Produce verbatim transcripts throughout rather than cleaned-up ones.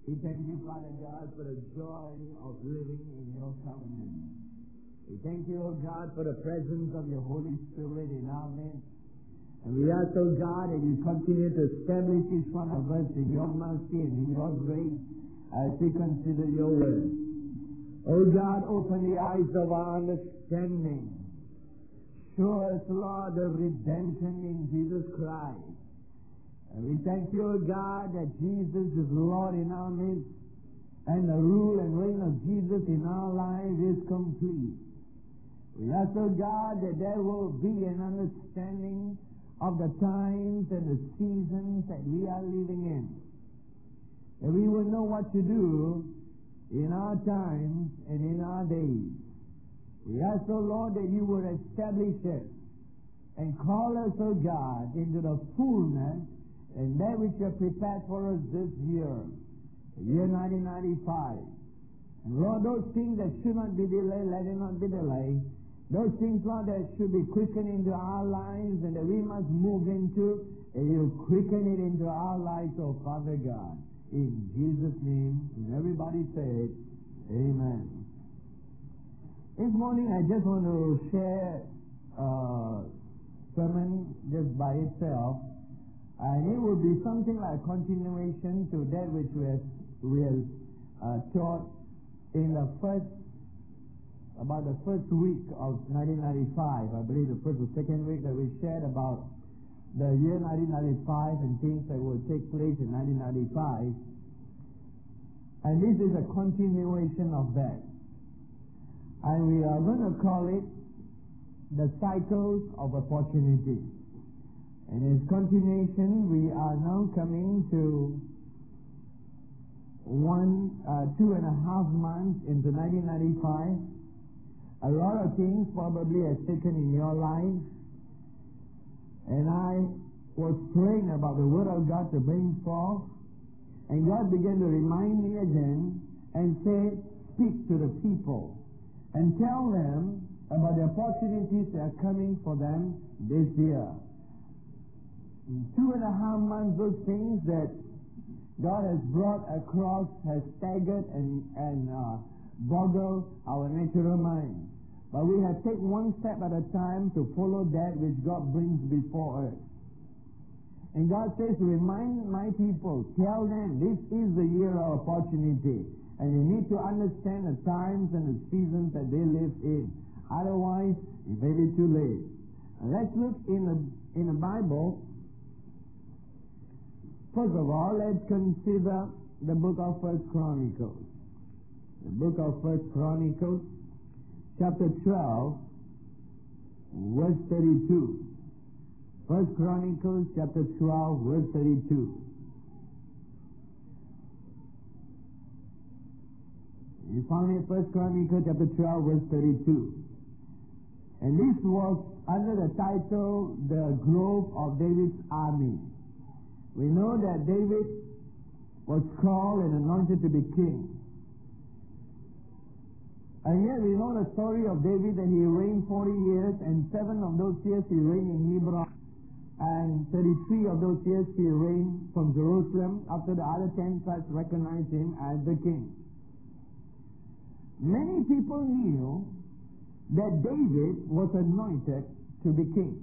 We thank you, Father God, for the joy of living in your covenant. We thank you, O God, for the presence of your Holy Spirit in our midst. And we ask, O God, that you continue to establish each one of us in your mercy and in your grace as we consider your word. O God, open the eyes of our understanding. Show us, Lord, the redemption in Jesus Christ. And we thank you, O God, that Jesus is Lord in our midst, and the rule and reign of Jesus in our lives is complete. We ask, O God, that there will be an understanding of the times and the seasons that we are living in. That we will know what to do in our times and in our days. We ask, O Lord, that you will establish us and call us, O God, into the fullness and that which you have prepared for us this year, the year nineteen ninety-five. And Lord, those things that should not be delayed, let it not be delayed. Those things, Lord, that should be quickened into our lives and that we must move into, and you quicken it into our lives, oh Father God. In Jesus' name, and everybody say, amen. This morning I just want to share a sermon just by itself, and it will be something like a continuation to that which we have, we have uh, taught in the first about the first week of nineteen ninety-five, I believe the first or second week that we shared about the year nineteen ninety-five and things that will take place in nineteen ninety-five. And this is a continuation of that. And we are going to call it the cycles of opportunity. And in continuation, we are now coming to one, uh, two and a half months into nineteen ninety-five. A lot of things probably have taken in your life, and I was praying about the Word of God to bring forth, and God began to remind me again and say, speak to the people and tell them about the opportunities that are coming for them this year. In two and a half months, those things that God has brought across has staggered and, and uh, boggled our natural mind. But we have taken one step at a time to follow that which God brings before us. And God says, remind my people, tell them this is the year of opportunity. And you need to understand the times and the seasons that they live in. Otherwise, it may be too late. And let's look in the, in the Bible. First of all, let's consider the book of First Chronicles. The book of First Chronicles, chapter twelve, verse thirty-two. First Chronicles, chapter twelve, verse thirty-two. You found it, First Chronicles, chapter twelve, verse thirty-two. And this was under the title, The Growth of David's Army. We know that David was called and anointed to be king. And yet we know the story of David, that he reigned forty years, and seven of those years he reigned in Hebron, and thirty-three of those years he reigned from Jerusalem, after the other ten tribes recognized him as the king. Many people knew that David was anointed to be king.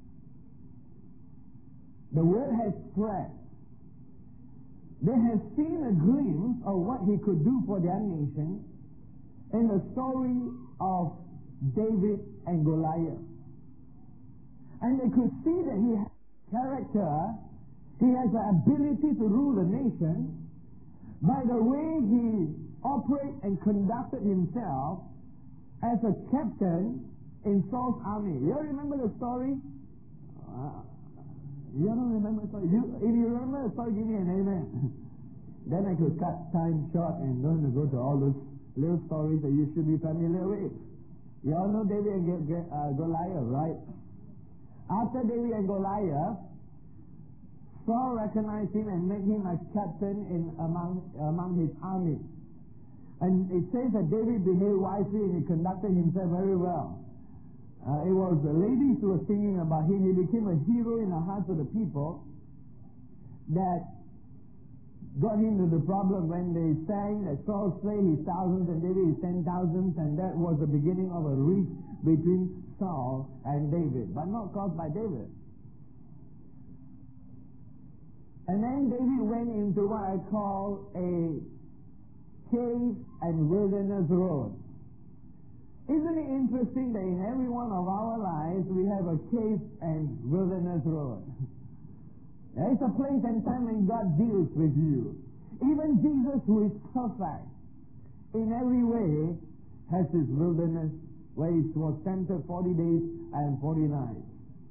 The word has spread. They have seen a glimpse of what he could do for their nation in the story of David and Goliath. And they could see that he has character, he has the ability to rule the nation by the way he operated and conducted himself as a captain in Saul's army. You remember the story? Uh, you don't remember the story? You, if you remember the story, give me an amen. Then I could cut time short and don't go to all those little stories that you should be familiar with. You all know David and uh, Goliath, right? After David and Goliath, Saul recognized him and made him a captain in among among his army. And it says that David behaved wisely and he conducted himself very well. Uh, it was the ladies who were singing about him. He became a hero in the hearts of the people, that got into the problem when they sang that Saul slay his thousands and David his ten thousands, and that was the beginning of a rift between Saul and David, but not caused by David. And then David went into what I call a cave and wilderness road. Isn't it interesting that in every one of our lives we have a cave and wilderness road? There is a place and time when God deals with you. Even Jesus, who is perfect in every way, has his wilderness where he was tempted forty days and forty nights.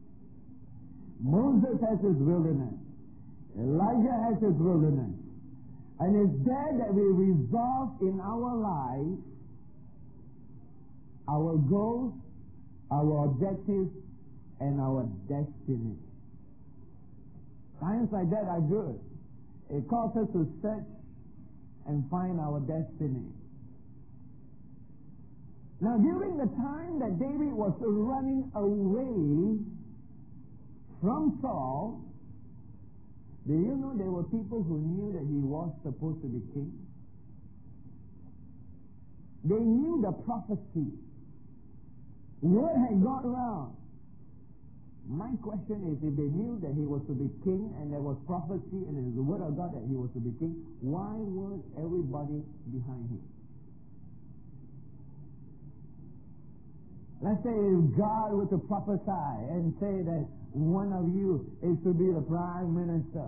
Moses has his wilderness. Elijah has his wilderness. And it's there that we resolve in our life our goals, our objectives, and our destiny. Times like that are good. It calls us to search and find our destiny. Now, during the time that David was running away from Saul, do you know there were people who knew that he was supposed to be king? They knew the prophecy. Word had got around. My question is, if they knew that he was to be king and there was prophecy and there was the word of God that he was to be king, why was everybody behind him? Let's say if God were to prophesy and say that one of you is to be the prime minister.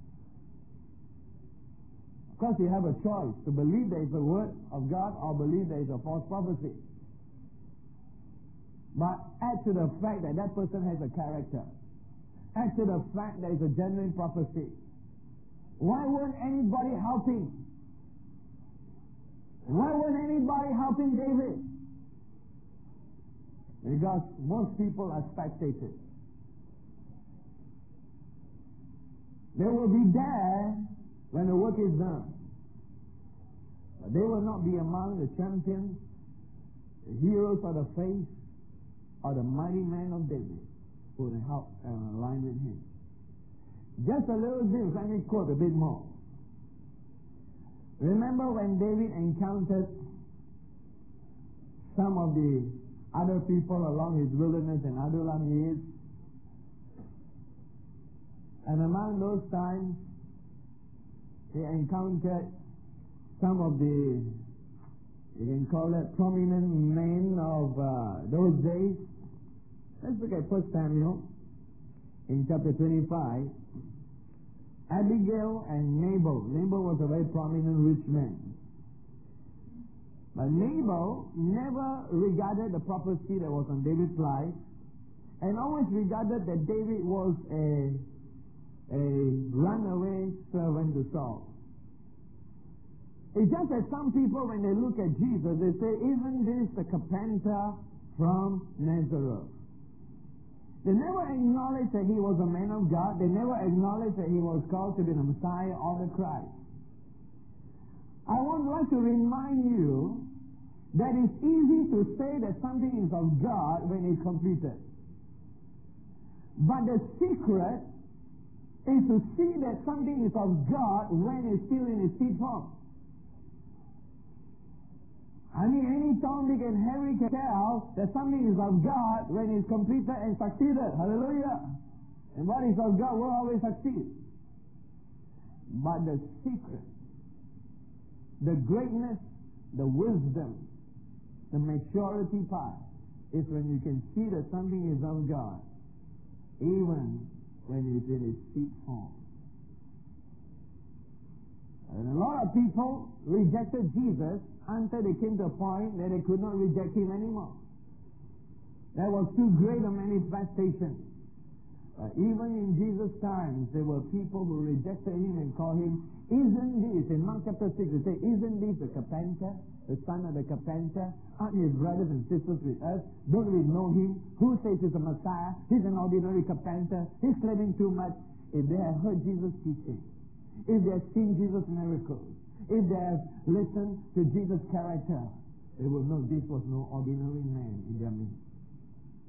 Of course, you have a choice to believe there is a word of God or believe there is a false prophecy. But add to the fact that that person has a character. Add to the fact that it's a genuine prophecy. Why weren't anybody helping? Why weren't anybody helping David? Because most people are spectators. They will be there when the work is done. But they will not be among the champions, the heroes of the faith, or the mighty man of David who will help and align with him. Just a little bit, let me quote a bit more. Remember when David encountered some of the other people along his wilderness and Adullam years? And among those times, he encountered some of the, you can call it prominent men of uh, those days. Let's look at First Samuel in chapter twenty-five. Abigail and Nabal. Nabal was a very prominent rich man. But Nabal never regarded the prophecy that was on David's life and always regarded that David was a, a runaway servant to Saul. It's just that some people, when they look at Jesus, they say, isn't this the carpenter from Nazareth? They never acknowledged that he was a man of God. They never acknowledged that he was called to be the Messiah or the Christ. I would like to remind you that it's easy to say that something is of God when it's completed. But the secret is to see that something is of God when it's still in its seed form. I mean, any Tom, Dick, and Harry can tell that something is of God when it's completed and succeeded. Hallelujah. And what is of God will always succeed. But the secret, the greatness, the wisdom, the maturity part is when you can see that something is of God, even when it's in its seed form. And a lot of people rejected Jesus until they came to a point that they could not reject him anymore. That was too great a manifestation. Uh, even in Jesus' times, there were people who rejected him and called him, isn't this, in Mark chapter six, they say, isn't this the carpenter, the son of the carpenter? Aren't his brothers and sisters with us? Don't we know him? Who says he's a Messiah? He's an ordinary carpenter. He's claiming too much. If they had heard Jesus teaching, if they have seen Jesus' miracles, if they have listened to Jesus' character, they will know this was no ordinary man in their midst.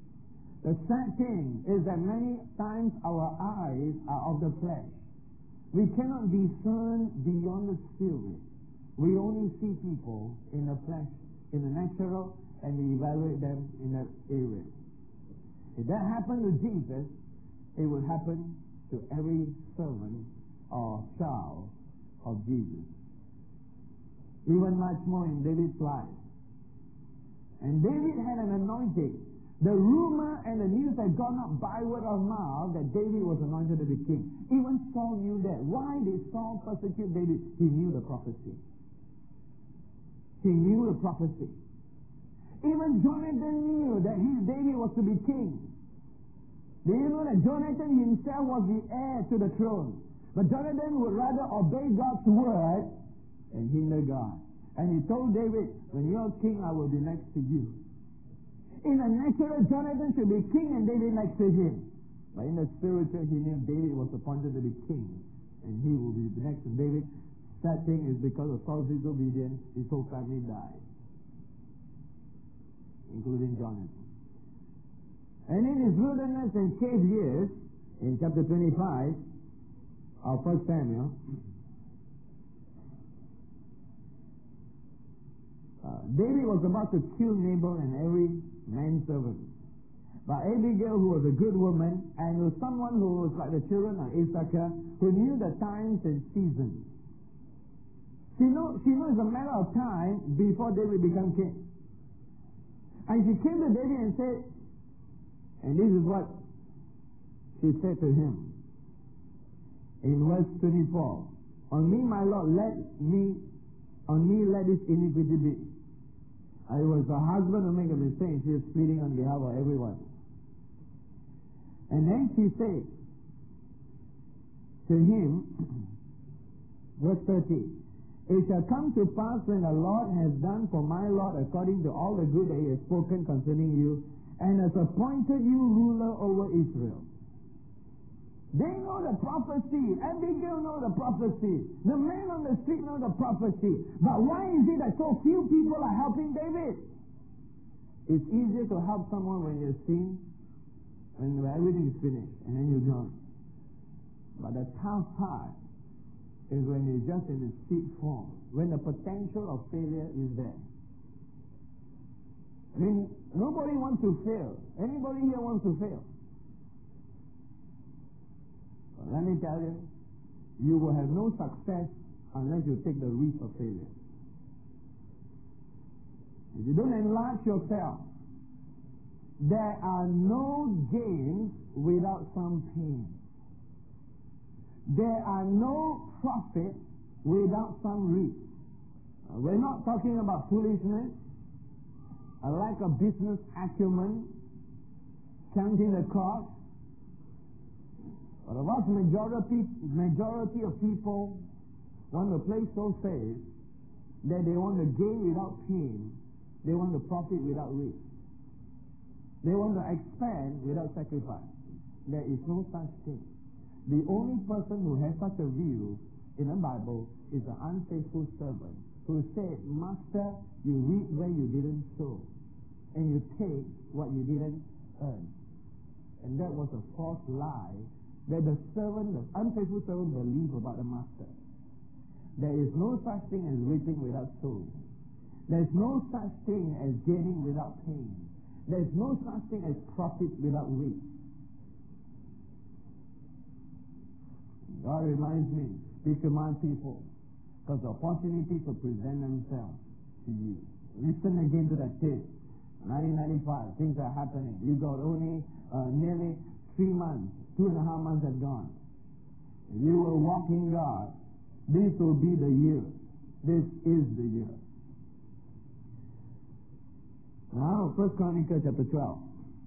The sad thing is that many times our eyes are of the flesh. We cannot discern beyond the spirit. We only see people in the flesh, in the natural, and we evaluate them in that area. If that happened to Jesus, it will happen to every servant or child of Jesus. Even much more in David's life. And David had an anointing. The rumor and the news had gone up by word of mouth that David was anointed to be king. Even Saul knew that. Why did Saul persecute David? He knew the prophecy. He knew the prophecy. Even Jonathan knew that his David was to be king. Do you know that Jonathan himself was the heir to the throne? But Jonathan would rather obey God's word and hinder God. And he told David, when you're king, I will be next to you. In the natural, Jonathan should be king and David next to him. But in the spiritual, he knew David was appointed to be king. And he will be next to David. That thing is because of Saul's disobedience, his whole family died. Including Jonathan. And in his wilderness and cave years, in chapter twenty-five of First Samuel, uh, David was about to kill Nabal and every manservant. But Abigail, who was a good woman, and was someone who was like the children of Issachar, who knew the times and seasons. She knew, she knew it's a matter of time before David became king. And she came to David and said, and this is what she said to him in verse twenty-four. On me, my Lord, let me, on me let this iniquity be. I was the husband who made a mistake. She was pleading on behalf of everyone. And then she said to him, verse thirty, it shall come to pass when the Lord has done for my Lord according to all the good that he has spoken concerning you, and has appointed you ruler over Israel. They know the prophecy. Abigail know the prophecy. The men on the street know the prophecy. But why is it that so few people are helping David? It's easier to help someone when you're seen, when everything is finished, and then you join. But the tough part is when you're just in the seed form, when the potential of failure is there. I mean, nobody wants to fail. Anybody here wants to fail? But let me tell you, you will have no success unless you take the risk of failure. If you don't enlarge yourself, there are no gains without some pain. There are no profit without some risk. We're not talking about foolishness, a lack of business acumen, counting the cost. But the vast majority, majority of people want to play so safe that they want to gain without pain. They want to profit without risk. They want to expand without sacrifice. There is no such thing. The only person who has such a view in the Bible is the unfaithful servant who said, Master, you reap where you didn't sow, and you take what you didn't earn. And that was a false lie that the servant, the unfaithful servant, believed about the master. There is no such thing as reaping without sowing. There is no such thing as gaining without pain. There is no such thing as profit without risk. God reminds me, speak to my people, because the opportunities will present themselves to you. Listen again to that tape. nineteen ninety-five, things are happening. You got only uh, nearly three months, two and a half months have gone. If you will walk in God, this will be the year. This is the year. Now, First Chronicles chapter twelve,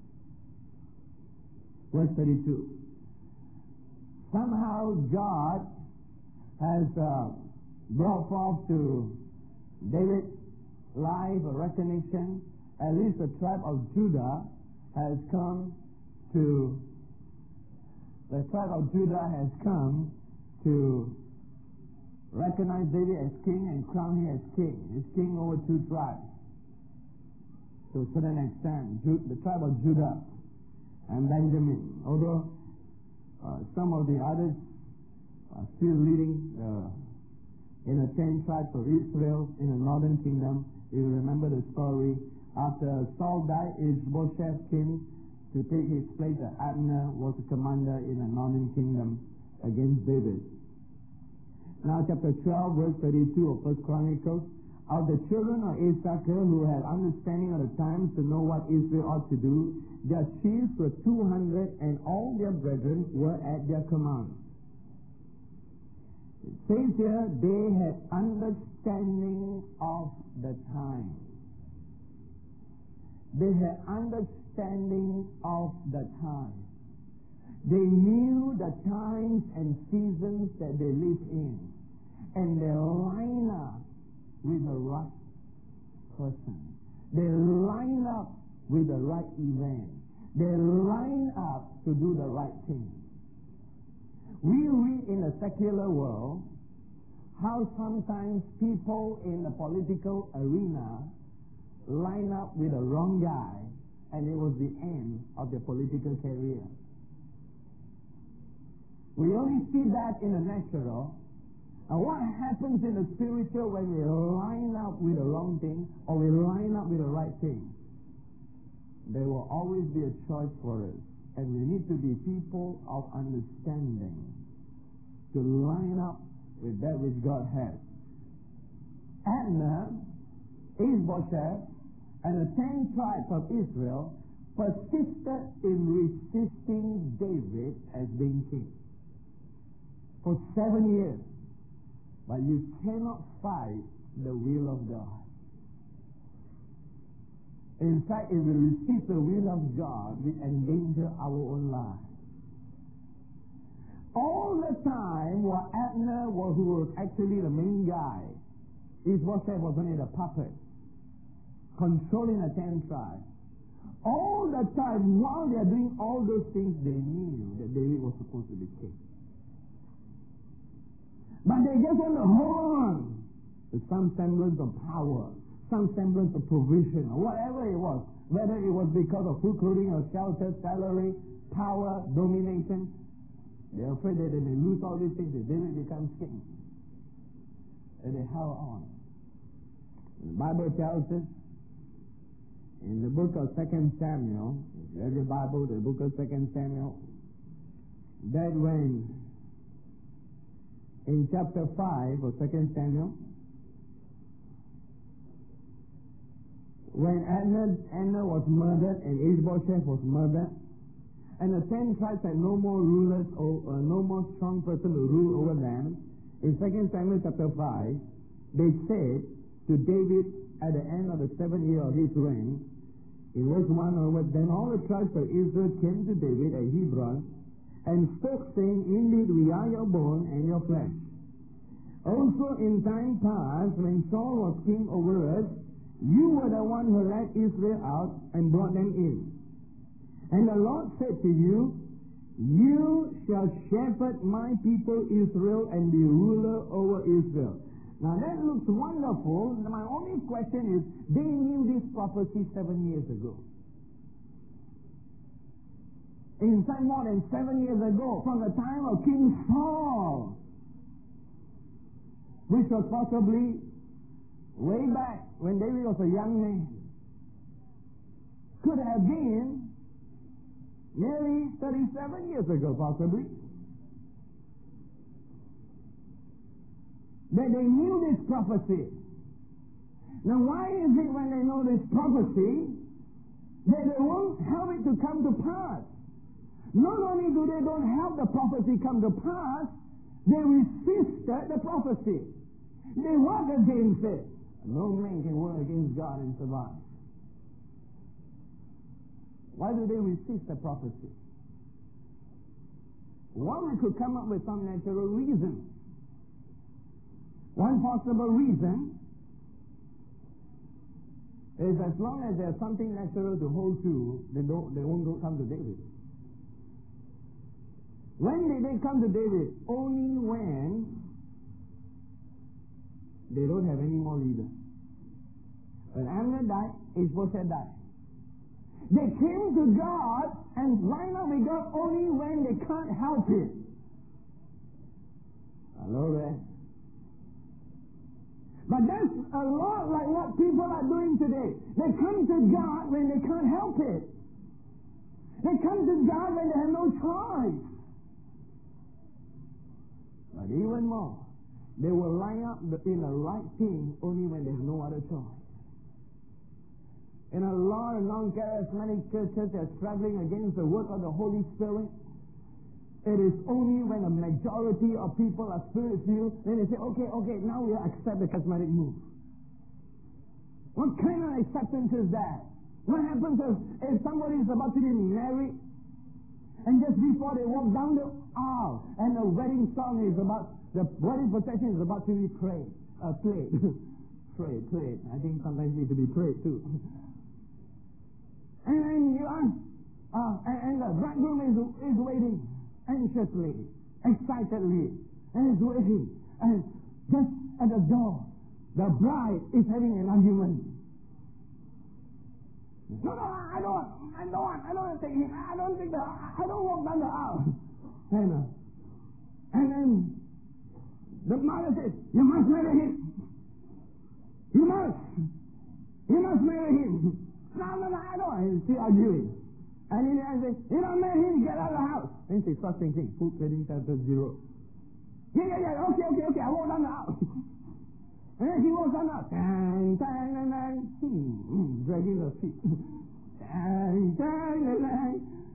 verse thirty-two. Somehow God has uh, brought forth to David's life a recognition. At least the tribe of Judah has come to, the tribe of Judah has come to recognize David as king and crown him as king. He's king over two tribes. To a certain extent, the tribe of Judah and Benjamin. Although uh, some of the others uh, still leading uh, in the ten tribes of Israel in the northern kingdom. You remember the story. After Saul died, Ishbosheth came to take his place. Abner was the commander in the northern kingdom against David. Now chapter twelve, verse thirty-two of First Chronicles. Of the children of Issachar who had understanding of the times to know what Israel ought to do, their chiefs were two hundred, and all their brethren were at their command. It says here, they had understanding of the time. They had understanding of the time. They knew the times and seasons that they lived in, and they line up with the right person. They line up with the right event. They line up to do the right thing. We read in the secular world how sometimes people in the political arena line up with the wrong guy, and it was the end of their political career. We only see that in the natural. And what happens in the spiritual when we line up with the wrong thing or we line up with the right thing? There will always be a choice for us. And we need to be people of understanding to line up with that which God has. Abner, Ishbosheth, and the ten tribes of Israel persisted in resisting David as being king for seven years. But you cannot fight the will of God. In fact, if we resist the will of God, we endanger our own lives. All the time, while Abner was, who was actually the main guy, Ishbosheth was only the puppet, controlling the ten tribes. All the time, while they are doing all those things, they knew that David was supposed to be king. But they just want to hold on to some semblance of power, some semblance of provision, or whatever it was. Whether it was because of food, clothing, or shelter, salary, power, domination. They're afraid that they may lose all these things if David becomes king. And they held on. The Bible tells us in the book of Second Samuel, if you have your Bible, the book of Second Samuel, that when in chapter five of Second Samuel, when Abner, Abner was murdered and Ishbosheth was murdered, and the ten tribes had no more rulers or uh, no more strong person to rule over them, in Second Samuel chapter five, they said to David at the end of the seventh year of his reign, in verse one onward, then all the tribes of Israel came to David at Hebron, and spoke, saying, indeed, we are your bone and your flesh. Also in time past, when Saul was king over us, you were the one who led Israel out and brought them in. And the Lord said to you, you shall shepherd my people Israel and be ruler over Israel. Now that looks wonderful. My only question is, they knew this prophecy seven years ago. In fact, more than seven years ago, from the time of King Saul, which was possibly way back when David was a young man, could have been nearly thirty-seven years ago, possibly, that they knew this prophecy. Now, why is it when they know this prophecy that they won't help it to come to pass? Not only do they don't help the prophecy come to pass, they resisted the prophecy. They work against it. No man can work against God and survive. Why do they resist the prophecy? One, we could come up with some natural reason. One possible reason is as long as there's something natural to hold to, they don't, they won't go come to David. When did they come to David? Only when they don't have any more leaders. When Abner died, Ishbosheth died. They came to God and line up with God only when they can't help it. Hello there. But that's a lot like what people are doing today. They come to God when they can't help it. They come to God when they have no choice. But even more, they will line up in the right thing only when they have no other choice. In a lot of non-charismatic churches, they're struggling against the work of the Holy Spirit. It is only when a majority of people are spirit-filled, then they say, okay, okay, now we accept the charismatic move. What kind of acceptance is that? What happens if, if somebody is about to be married, and just before they walk down the aisle, and the wedding song is about, the wedding procession is about to be prayed, uh, played. prayed, played. I think sometimes it needs to be prayed too. And then you are, uh, and, and the bridegroom is, is waiting. Anxiously, excitedly, and is waiting. And just at the door, the bride is having an argument. No, no, I don't, I don't want, I don't want to take him. I don't think that, I don't walk down the aisle. And, uh, and then the mother says, you must marry him. You must. You must marry him. No, no, no, I don't. And she's arguing. And in the end, says, you don't marry him, get out of the house. And she starts thinking, food trading chapter zero. Yeah, yeah, yeah, okay, okay, okay, I walk down the aisle. And then she walks down the aisle. Dang, dang, dang, dang. Hmm, dragging her feet. Dang, dang, dang, dang.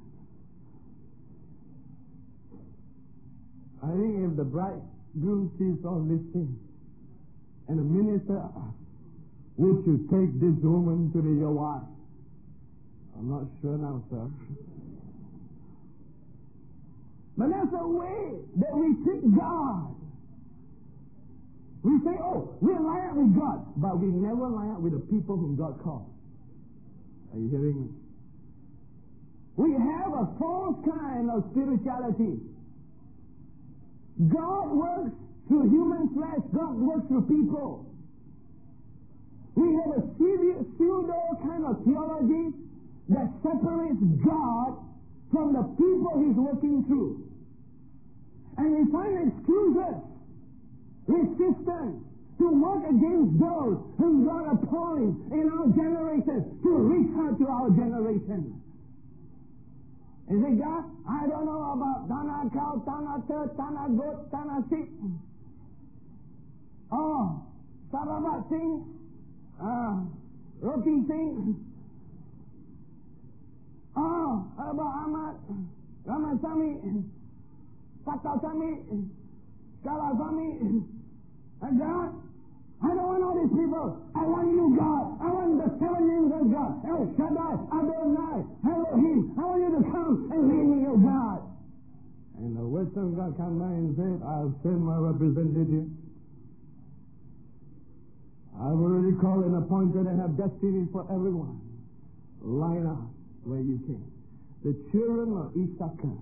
I think if the bridegroom sees all this thing, and the minister, would you take this woman to be your wife? I'm not sure now, sir. But that's the way that we treat God. We say, oh, we line up with God, but we never line up with the people whom God called. Are you hearing me? We have a false kind of spirituality. God works through human flesh. God works through people. We have a pseudo kind of theology that separates God from the people He's working through. And we find excuses, resistance to work against those whom God appoints in our generation to reach out to our generation. And say, God, I don't know about Tana cow, Tana turd, Tana goat, Tana sheep. Oh, Sababat Singh, uh, Roti Singh. Oh, about Ahmad, Ramasamy, Patasamy, Kalasamy, and God, I don't want all these people. I want you, God. I want the seven names of God. El Shaddai, Adonai, Elohim. I want you to come and lead me, O God. And the words of God come by and said, I'll send my representative. I've already called and appointed and have destiny for everyone. Line up where you came. The children of Issachar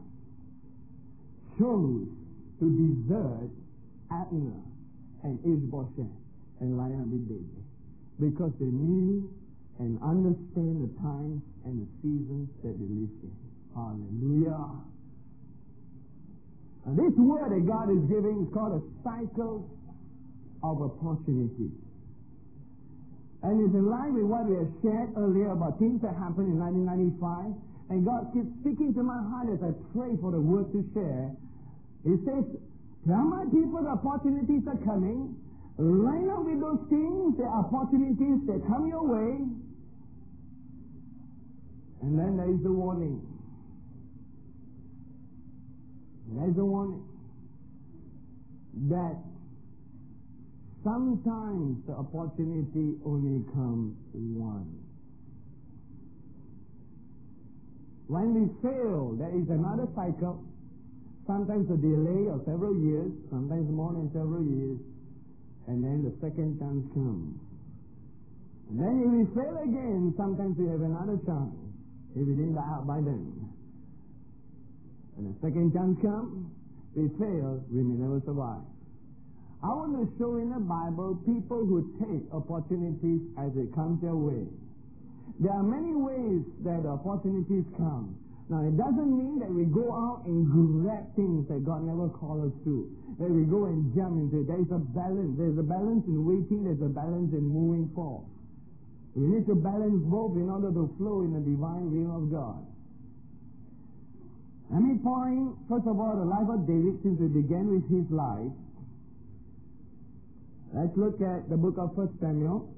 chose to desert Abner and Ishbosheth and line up with David because they knew and understand the times and the seasons that they lived in. Hallelujah. And this word that God is giving is called a cycle of opportunity. And it's in line with what we have shared earlier about things that happened in nineteen ninety-five. And God keeps speaking to my heart as I pray for the word to share. He says, tell my people the opportunities are coming. Line up with those things, the opportunities that come your way. And then there is the warning. There is a warning that sometimes the opportunity only comes once. When we fail, there is another cycle, sometimes a delay of several years, sometimes more than several years, and then the second chance comes. And then if we fail again, sometimes we have another chance, if we didn't die out by then. And the second chance comes, we fail, we may never survive. I want to show in the Bible people who take opportunities as they come their way. There are many ways that opportunities come. Now, it doesn't mean that we go out and grab things that God never called us to, that we go and jump into it. There is a balance. There's a balance in waiting. There's a balance in moving forward. We need to balance both in order to flow in the divine will of God. Let me point, first of all, the life of David, since we began with his life. Let's look at the book of First Samuel.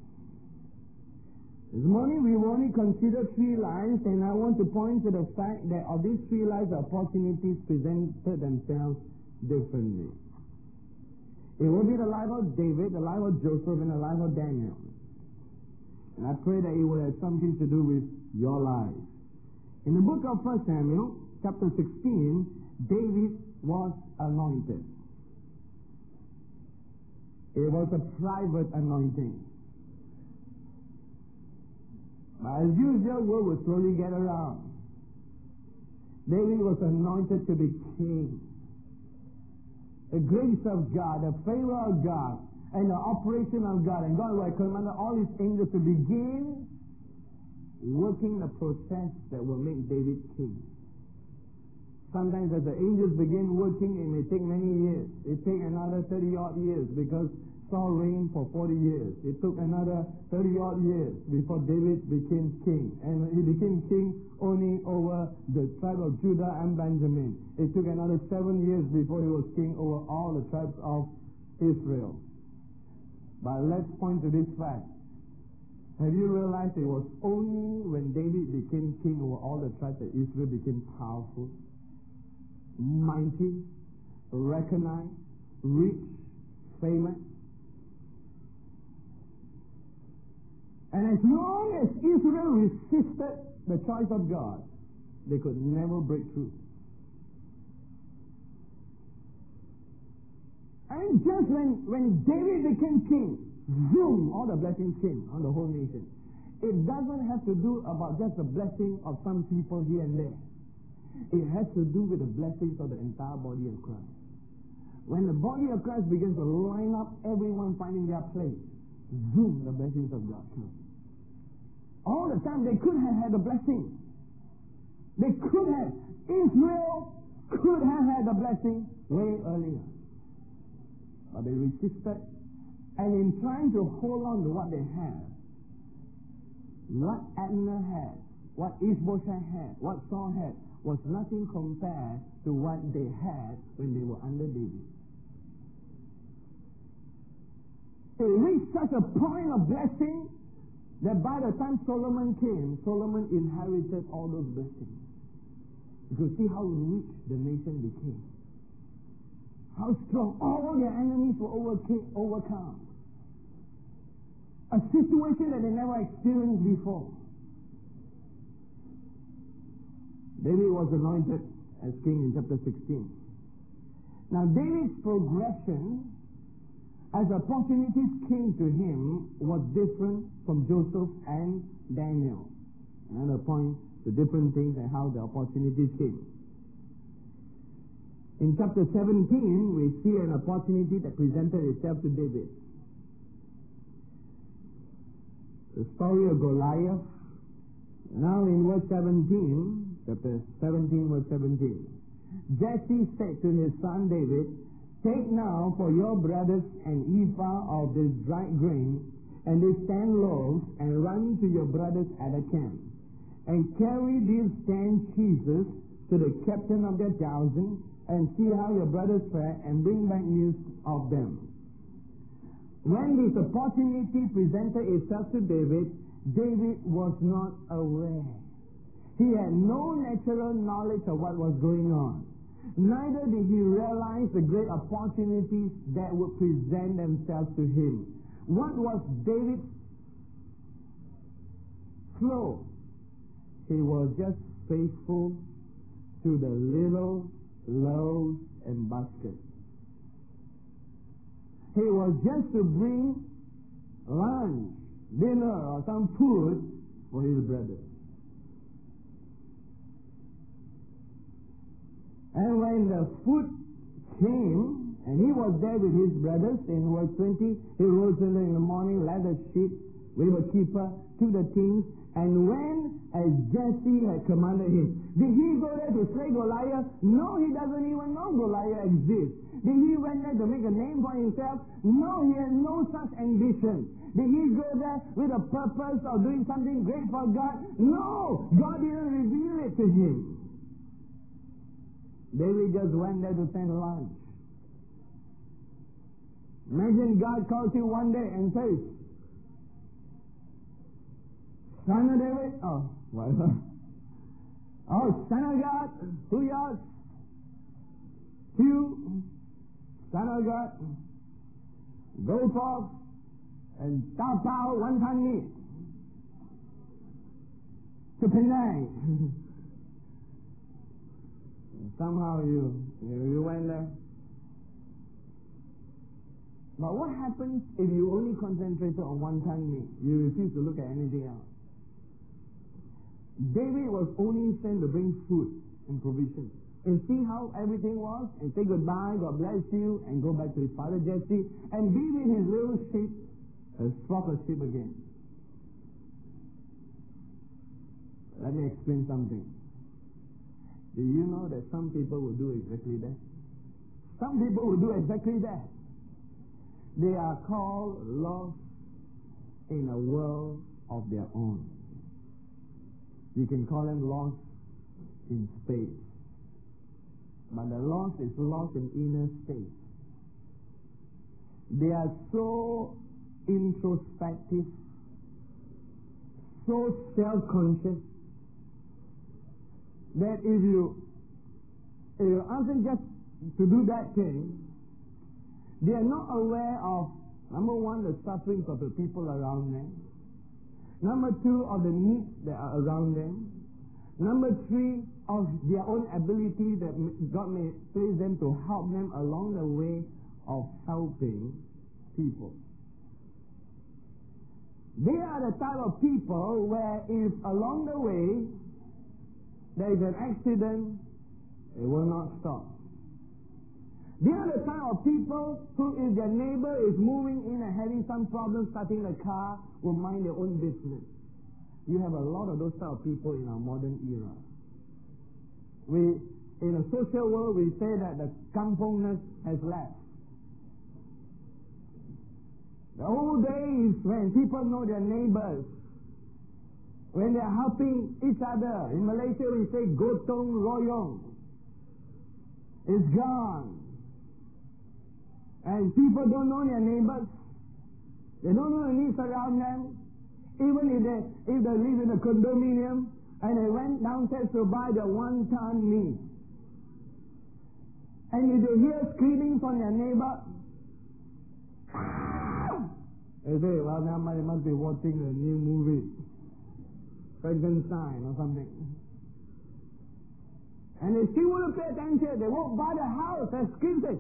This morning we've only considered three lives, and I want to point to the fact that of these three lives, the opportunities presented themselves differently. It will be the life of David, the life of Joseph, and the life of Daniel. And I pray that it will have something to do with your life. In the book of First Samuel, chapter sixteen, David was anointed. It was a private anointing. But as usual, word will slowly get around. David was anointed to be king. The grace of God, the favor of God, and the operation of God, and God will command all his angels to begin working the process that will make David king. Sometimes as the angels begin working, it may take many years. It take another thirty-odd years because Saul reigned for forty years. It took another thirty-odd years before David became king. And he became king only over the tribe of Judah and Benjamin. It took another seven years before he was king over all the tribes of Israel. But let's point to this fact. Have you realized it was only when David became king over all the tribes that Israel became powerful, mighty, recognized, rich, famous? And as long as Israel resisted the choice of God, they could never break through. And just when, when David became king, zoom, all the blessings came on the whole nation. It doesn't have to do about just the blessing of some people here and there. It has to do with the blessings of the entire body of Christ. When the body of Christ begins to line up, everyone finding their place, zoom, the blessings of God come. All the time they could have had the blessing. They could have. Israel could have had the blessing way earlier. But they resisted. And in trying to hold on to what they had, what Abner had, what Ishbosheth had, what Saul had, was nothing compared to what they had when they were under David. It reached such a point of blessing that by the time Solomon came, Solomon inherited all those blessings. You could see how rich the nation became. How strong. All their enemies were overcome. A situation that they never experienced before. David was anointed as king in chapter sixteen. Now David's progression as opportunities came to him was different from Joseph and Daniel. Another point, the different things and how the opportunities came. In chapter seventeen, we see an opportunity that presented itself to David. The story of Goliath. Now in verse seventeen, chapter seventeen, verse seventeen. Jesse said to his son David, "Take now for your brothers an ephah of this dried grain, and these ten loaves, and run to your brothers at a camp, and carry these ten cheeses to the captain of their thousand, and see how your brothers fare, and bring back news of them." When this opportunity presented itself to David, David was not aware. He had no natural knowledge of what was going on. Neither did he realize the great opportunities that would present themselves to him. What was David's flow? He was just faithful to the little loaves and baskets. He was just to bring lunch, dinner, or some food for his brothers. And when the food came, and he was there with his brothers, in verse twenty, he rose early in the morning, led the sheep We were keeper to the king. And when, as Jesse had commanded him, did he go there to slay Goliath? No, he doesn't even know Goliath exists. Did he went there to make a name for himself? No, he had no such ambition. Did he go there with a purpose of doing something great for God? No, God didn't reveal it to him. David just went there to send lunch. Imagine God calls you one day and says, Son of David, oh, whatever. Oh, Son of God, who yours? You, Son of God, go forth and tao pao one time meat to Penang. Somehow you, you, you went there. But what happens if you only concentrated on one time meat? You refuse to look at anything else. David was only sent to bring food and provision. And see how everything was? And say goodbye, God bless you, and go back to his father Jesse, and be with his little sheep, a flock of sheep again. Let me explain something. Do you know that some people will do exactly that? Some people will do exactly that. They are called lost in a world of their own. You can call them lost in space. But the lost is lost in inner space. They are so introspective, so self-conscious, that if you, if you ask them just to do that thing, they are not aware of, number one, the sufferings of the people around them. Number two, of the needs that are around them. Number three, of their own ability that God may place them to help them along the way of helping people. They are the type of people where if along the way there is an accident, they will not stop. They are the type of people who, if their neighbor is moving in and having some problem starting the car, will mind their own business. You have a lot of those type of people in our modern era. We, in a social world, we say that the kampongness has left. The old days when people know their neighbors, when they are helping each other. In Malaysia, we say gotong royong. It's gone. And people don't know their neighbors. They don't know the needs around them. Even if they, if they live in a condominium and they went downstairs to buy the one-ton meat. And if they hear screaming from their neighbor, they say, well, now they must be watching a new movie, Frankenstein or something. And they still won't pay attention. They won't buy the house. They scream, say,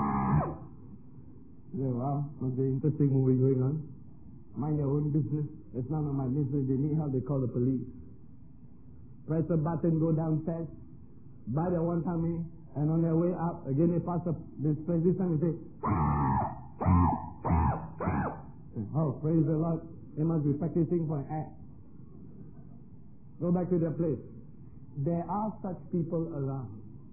yeah, well, must be interesting movie going on. Mind their own business. It's none of my business. They need help, they call the police. Press a button, go downstairs, buy their one tummy, and on their way up, again they pass up this place. This time they say, oh, praise the Lord. They must be practicing for an act. Go back to their place. There are such people around.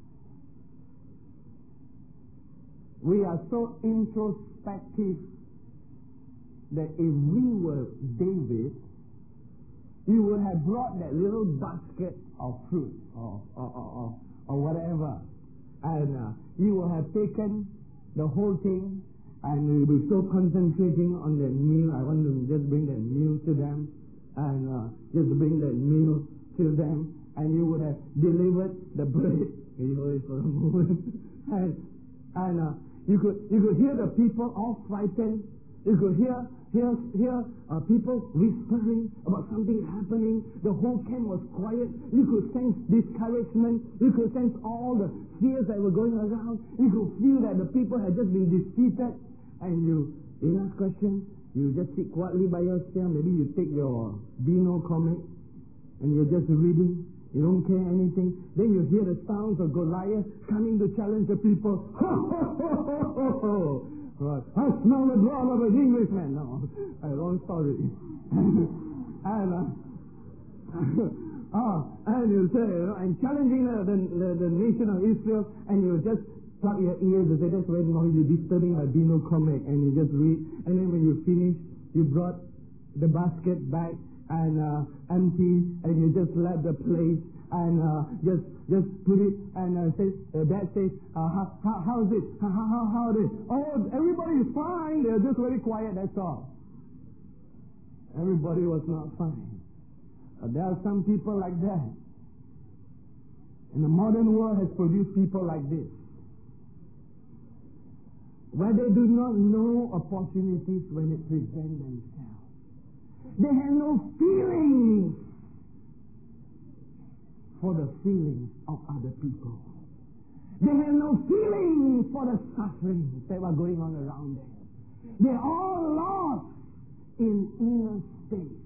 We are so introspective that if we were David, he would have brought that little basket of fruit or, or, or, or, or whatever, and uh, he would have taken the whole thing, and we will be so concentrating on that meal. I want to just bring that meal to them, and uh, just bring that meal to them, and you would have delivered the bread. You hold it for a moment, and and uh, you could you could hear the people all frightened. You could hear hear hear uh, people whispering about something happening. The whole camp was quiet. You could sense discouragement. You could sense all the fears that were going around. You could feel that the people had just been defeated. And you, you ask questions. You just sit quietly by yourself. Maybe you take your Dino comic and you're just reading. You don't care anything. Then you hear the sounds of Goliath coming to challenge the people. Ho, ho, ho, ho, ho, ho. I smell the blood of an Englishman. No, I wrong story. and, uh, oh, and you say, you know, and challenging the, the, the, the nation of Israel, and you just plug your ears and say, that's very noisy, disturbing my Bino comic, and you just read, and then when you finish, you brought the basket back and uh, empty, and you just left the place, and uh, just just put it, and uh, say, uh, dad says, uh, how, how, how's it? How, how, how it is? Oh, everybody is fine, they're just very quiet, that's all. Everybody was not fine. But there are some people like that. And the modern world has produced people like this, where they do not know opportunities when it presents themselves. They have no feelings for the feelings of other people. They have no feelings for the sufferings that are going on around them. They're all lost in inner space.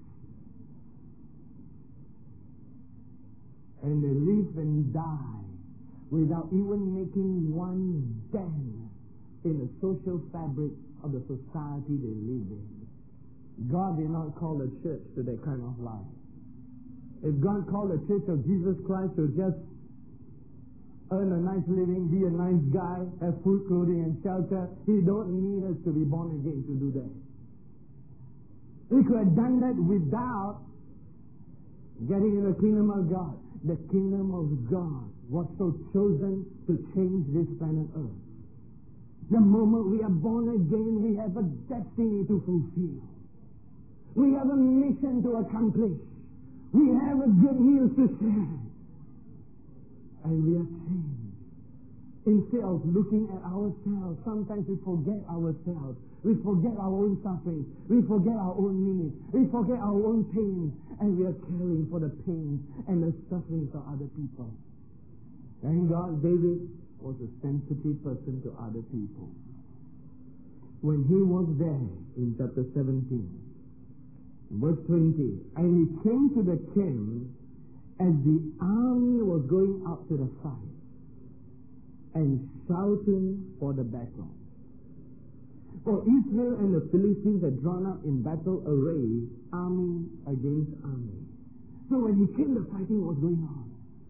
And they live and die without even making one dent in the social fabric of the society they live in. God did not call the church to that kind of life. If God called the Church of Jesus Christ to just earn a nice living, be a nice guy, have food, clothing, and shelter, He don't need us to be born again to do that. He could have done that without getting in the kingdom of God. The kingdom of God was so chosen to change this planet Earth. The moment we are born again, we have a destiny to fulfill. We have a mission to accomplish. We have a good news to share. And we are changed. Instead of looking at ourselves, sometimes we forget ourselves. We forget our own suffering. We forget our own needs. We forget our own pains. And we are caring for the pains and the sufferings of other people. Thank God David was a sensitive person to other people. When he was there in chapter seventeen, verse twenty, and he came to the camp as the army was going up to the fight and shouting for the battle. For Israel and the Philistines had drawn up in battle array, army against army. So when he came, the fighting was going on.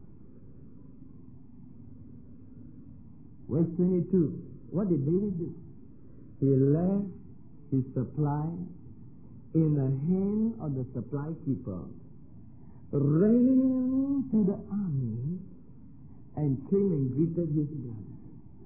Verse twenty-two, what did David do? He left his supply in the hand of the supply keeper, ran to the army, and came and greeted his brother.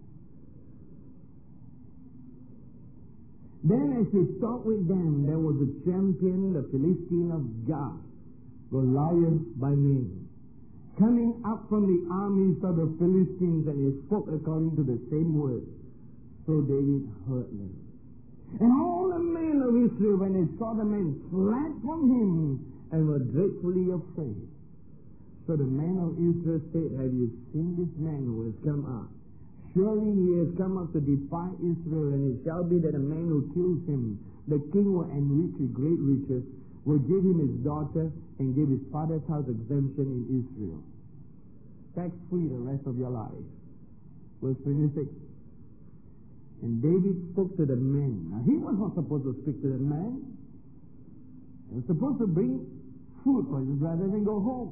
Then as he talked with them, there was a champion, the Philistine of Gath, Goliath by name, coming up from the armies of the Philistines, and he spoke according to the same words. So David heard them. And all the men of Israel, when they saw the man, fled from him and were dreadfully afraid. So the men of Israel said, have you seen this man who has come up? Surely he has come up to defy Israel, and it shall be that a man who kills him, the king will enrich with great riches, will give him his daughter, and give his father's house exemption in Israel. Tax-free the rest of your life. Verse twenty-six. And David spoke to the men. Now, he was not supposed to speak to the man. He was supposed to bring food for his brothers and go home.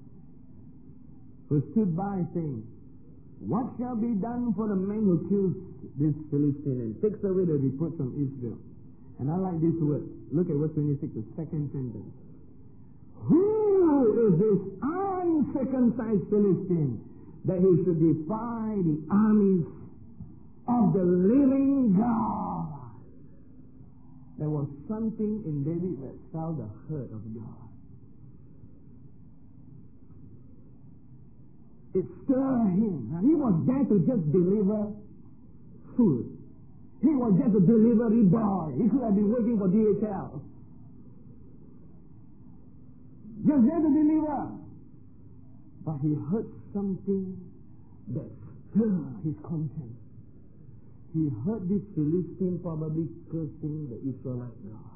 Who stood by saying, what shall be done for the man who kills this Philistine and takes away the reproach from Israel? And I like this word. Look at verse twenty-six, the second sentence. Who is this uncircumcised Philistine that he should defy the armies of the living God? There was something in David that felt the hurt of God. It stirred him. And he was there to just deliver food. He was just a delivery boy. He could have been working for D H L. Just there to deliver. But he heard something that stirred his conscience. He heard this Philistine probably cursing the Israelite God.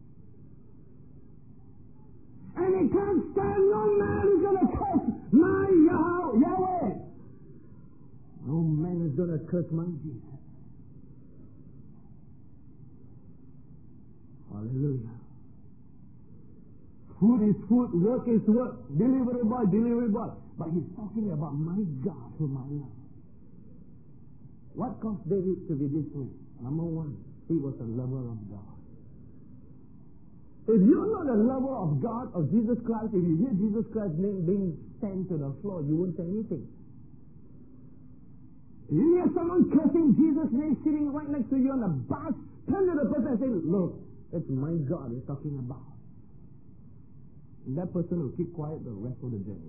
And he can't stand, no man is going to curse my Yahweh. No man is going to curse my Jesus. Hallelujah. Food is food, work is work, delivery boy, delivery boy. But he's talking about my God whom I love. What caused David to be this way? Number one, he was a lover of God. If you're not a lover of God, of Jesus Christ, if you hear Jesus Christ's name being sent to the floor, you won't say anything. If you hear someone cursing Jesus' name sitting right next to you on the bus, turn to the person and say, look, that's my God he's talking about. And that person will keep quiet the rest of the journey.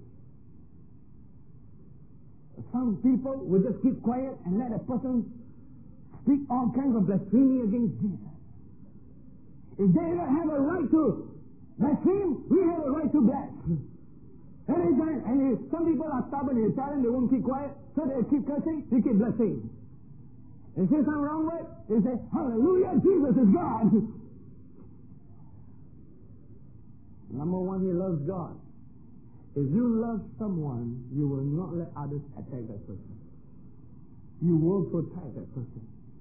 Some people will just keep quiet and let a person speak all kinds of blasphemy against Jesus. If they don't have a right to blaspheme, we have a right to blaspheme. Anytime, and if some people are stubborn, you tell them they won't keep quiet, so they keep cursing, they keep blaspheming. And say something wrong with it, they say, hallelujah, Jesus is God. Number one, he loves God. If you love someone, you will not let others attack that person. You will protect that person.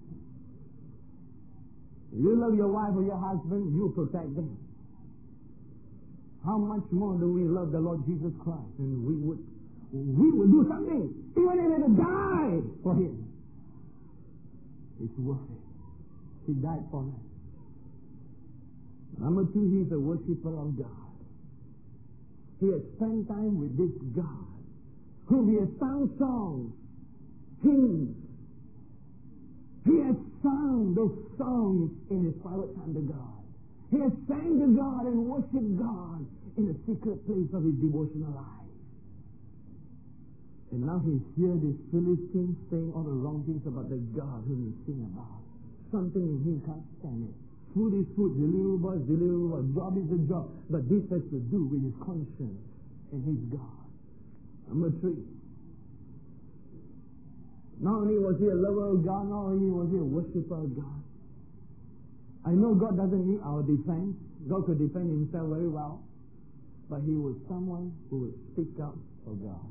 If you love your wife or your husband, you protect them. How much more do we love the Lord Jesus Christ? And we would we would do something, even if it die for him. It's worth it. He died for us. Number two, he's a worshiper of God. He has spent time with this God, whom he has sung songs, hymns. He has sung those songs in his private time to God. He has sang to God and worshipped God in the secret place of his devotional life. And now he's here, this Philistine, saying all the wrong things about the God whom he's singing about. Something in him can't stand it. Food is food, delivery boy is delivery boy, job is a job. But this has to do with his conscience and his God. Number three. Not only was he a lover of God, not only was he a worshiper of God. I know God doesn't need our defense. God could defend himself very well. But he was someone who would speak up for God.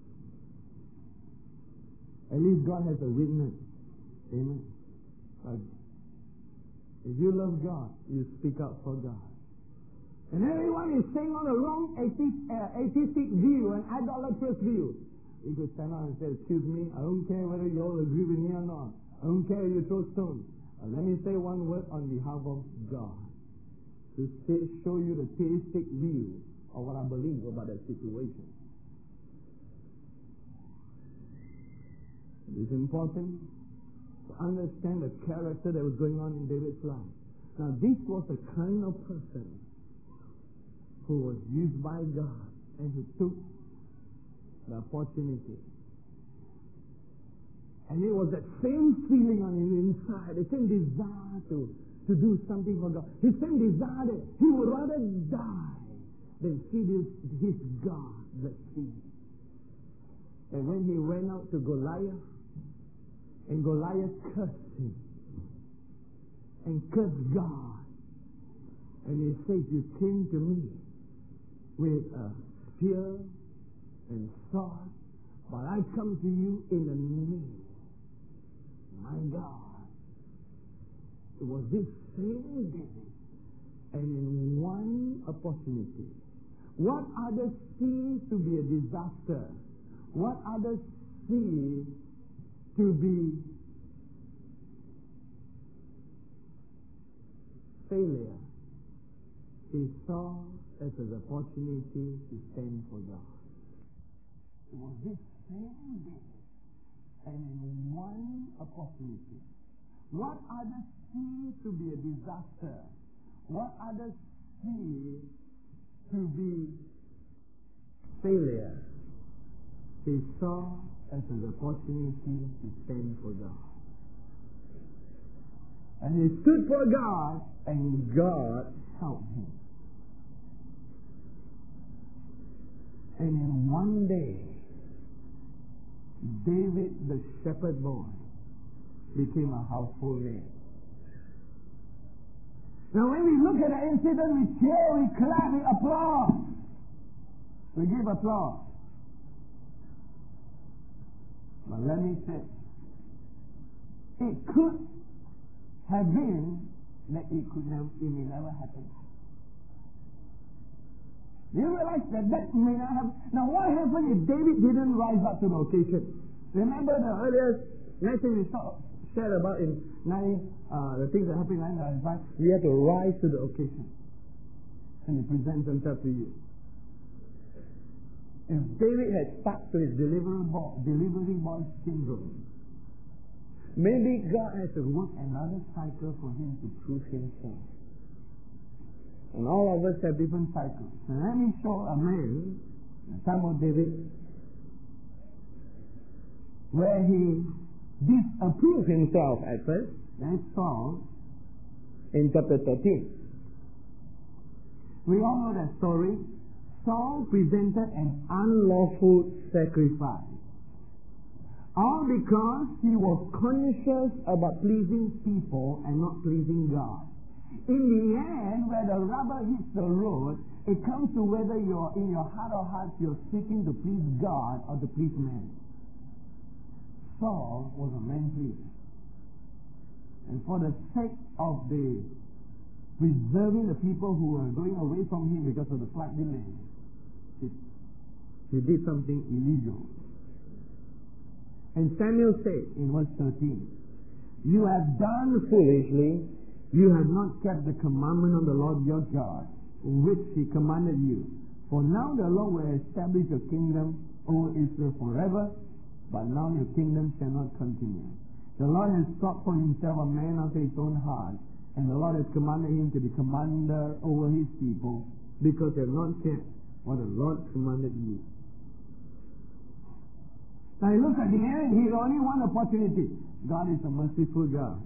At least God has a witness. Amen. But if you love God, you speak up for God. And everyone is saying on the wrong atheist, uh, atheistic view and idolatrous view. You could stand out and say, excuse me, I don't care whether you all agree with me or not. I don't care if you throw stones. Uh, let me say one word on behalf of God. To say, show you the theistic view of what I believe about that situation. It is important to understand the character that was going on in David's life. Now, this was a kind of person who was used by God and who took the opportunity. And it was that same feeling on his inside, the same desire to, to do something for God. His same desire that he would rather die than see this, his God blaspheme. And when he went out to Goliath, and Goliath cursed him, and cursed God, and he said, you came to me with a spear and sword, but I come to you in the name, my God. It was this same David, and in one opportunity, what others see to be a disaster, what others see to be failure, he saw as an opportunity to stand for God. It was this same day, and in one opportunity, what others see to be a disaster, what others see to be failure, he saw as an opportunity to stand for God. And he stood for God, and God helped him. And in one day, David, the shepherd boy, became a household name. Now when we look at the incident, we cheer, we clap, we applaud. We give applause. But let me say, it could have been that it could never, it may never happen. You realize that that may not have... Now what happened if David didn't rise up to the occasion? Remember the earlier message we saw, shared about in nine, uh, the things that happened in nineteen ninety-five? We have to rise to the occasion. And he presents himself to you. If David had stuck to his delivery boy, delivery boy syndrome, maybe God has to work another cycle for him to prove himself. And all of us have different cycles. So let me show a man, the time of David, where he disapproved himself at first. That's Saul in chapter thirteen. We all know that story. Saul presented an unlawful sacrifice. All because he was conscious about pleasing people and not pleasing God. In the end, where the rubber hits the road, it comes to whether you're in your heart of hearts you're seeking to please God or to please man. Saul was a man pleaser. And for the sake of the preserving the people who were going away from him because of the slight delay, he, he did something illegal. And Samuel said in verse thirteen, "You have done foolishly. You have not kept the commandment of the Lord your God, which he commanded you. For now the Lord will establish your kingdom, O Israel, forever, but now your kingdom shall not continue. The Lord has sought for himself a man after his own heart, and the Lord has commanded him to be commander over his people, because they have not kept what the Lord commanded you." Now he looks at the end, he only one opportunity. God is a merciful God.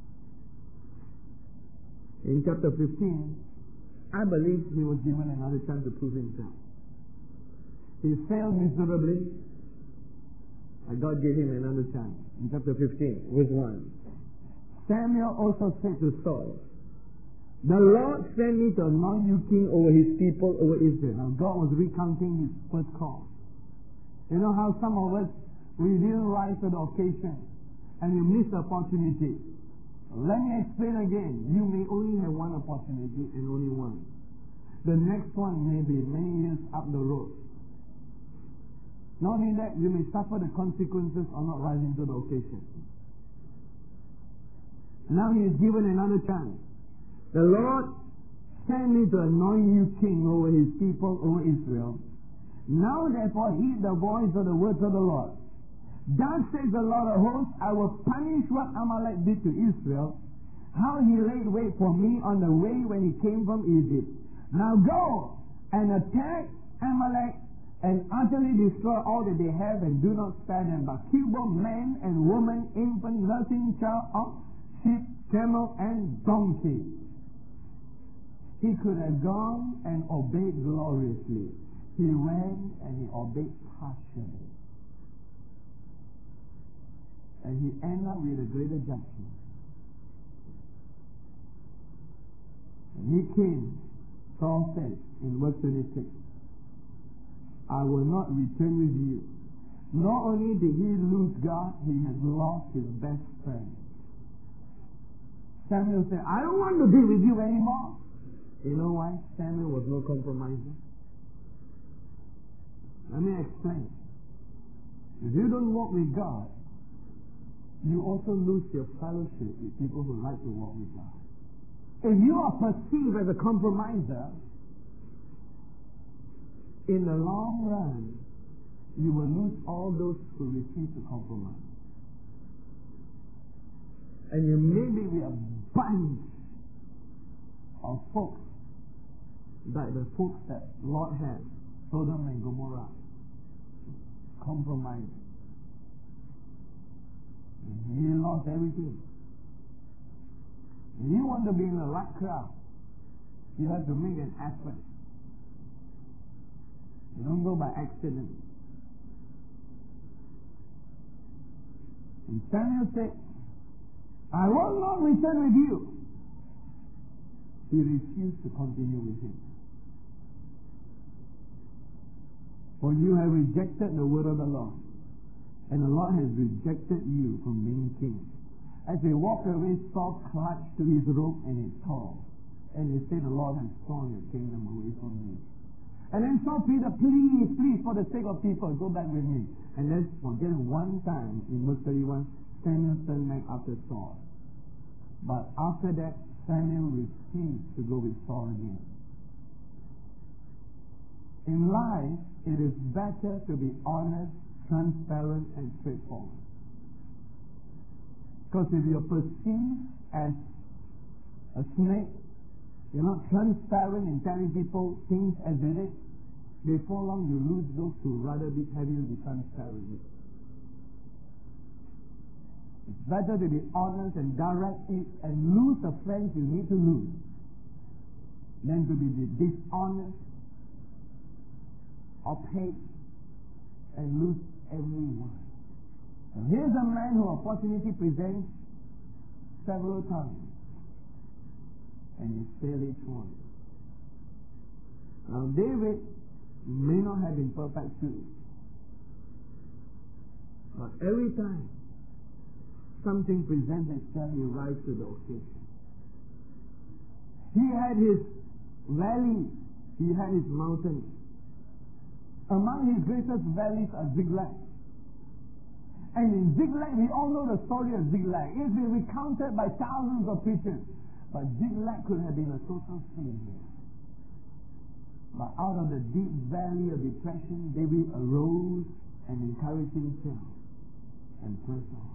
In chapter fifteen, I believe he was given another chance to prove himself. He failed miserably, and God gave him another chance. In chapter fifteen, verse one, Samuel also said to Saul, "The Lord sent me to anoint you king over his people, over Israel." Now God was recounting his first call. You know how some of us, we didn't rise to the occasion, and we missed the opportunity. Let me explain again. You may only have one opportunity and only one. The next one may be many years up the road. Not only that, you may suffer the consequences of not rising to the occasion. Now he is given another chance. The Lord sent me to anoint you king over his people, over Israel. Now therefore heed the voice of the words of the Lord. Thus says the Lord of hosts, I will punish what Amalek did to Israel, how he laid wait for me on the way when he came from Egypt. Now go and attack Amalek and utterly destroy all that they have, and do not spare them, but kill both men and women, infant, nursing child, ox, sheep, camel, and donkey. He could have gone and obeyed gloriously. He went and he obeyed partially. And he ended up with a greater judgment. And he came, Saul said in verse twenty-six, I will not return with you. Not only did he lose God, he has lost his best friend. Samuel said, I don't want to be with you anymore. You know why? Samuel was no compromiser. Let me explain. If you don't walk with God, you also lose your fellowship with people who like to walk with God. If you are perceived as a compromiser, in the long run, you will lose all those who refuse to compromise. And you may be with a bunch of folks like the folks that Lot had, Sodom and Gomorrah, compromising. He lost everything. If you want to be in the right crowd, you have to make an effort. You don't go by accident. And Samuel said, I will not return with you. He refused to continue with him. For you have rejected the word of the Lord, and the Lord has rejected you from being king. As they walked away, Saul clutched to his robe and his towel, and he said, the Lord has torn your kingdom away from me. And then saw Peter, please, please, for the sake of people, go back with me. And let's forget one time in verse thirty-one, Samuel turned back after Saul. But after that, Samuel refused to go with Saul again. In life, it is better to be honest, transparent, and straightforward. Because if you're perceived as a snake, you're not transparent in telling people things as it is, before long you lose those who rather be, have you be transparent with. It's better to be honest and direct and lose the friends you need to lose than to be dishonest, opaque, and lose everyone. And here's a man who opportunity presents several times, and he failed each one. Now David may not have been perfect too, but every time something presents itself, he rises to the occasion. He had his valley, he had his mountains. Among his greatest valleys are Ziklag. And in Ziklag, we all know the story of Ziklag. It's been recounted by thousands of preachers. But Ziklag could have been a total failure. But out of the deep valley of depression, David arose and encouraged himself and pressed on.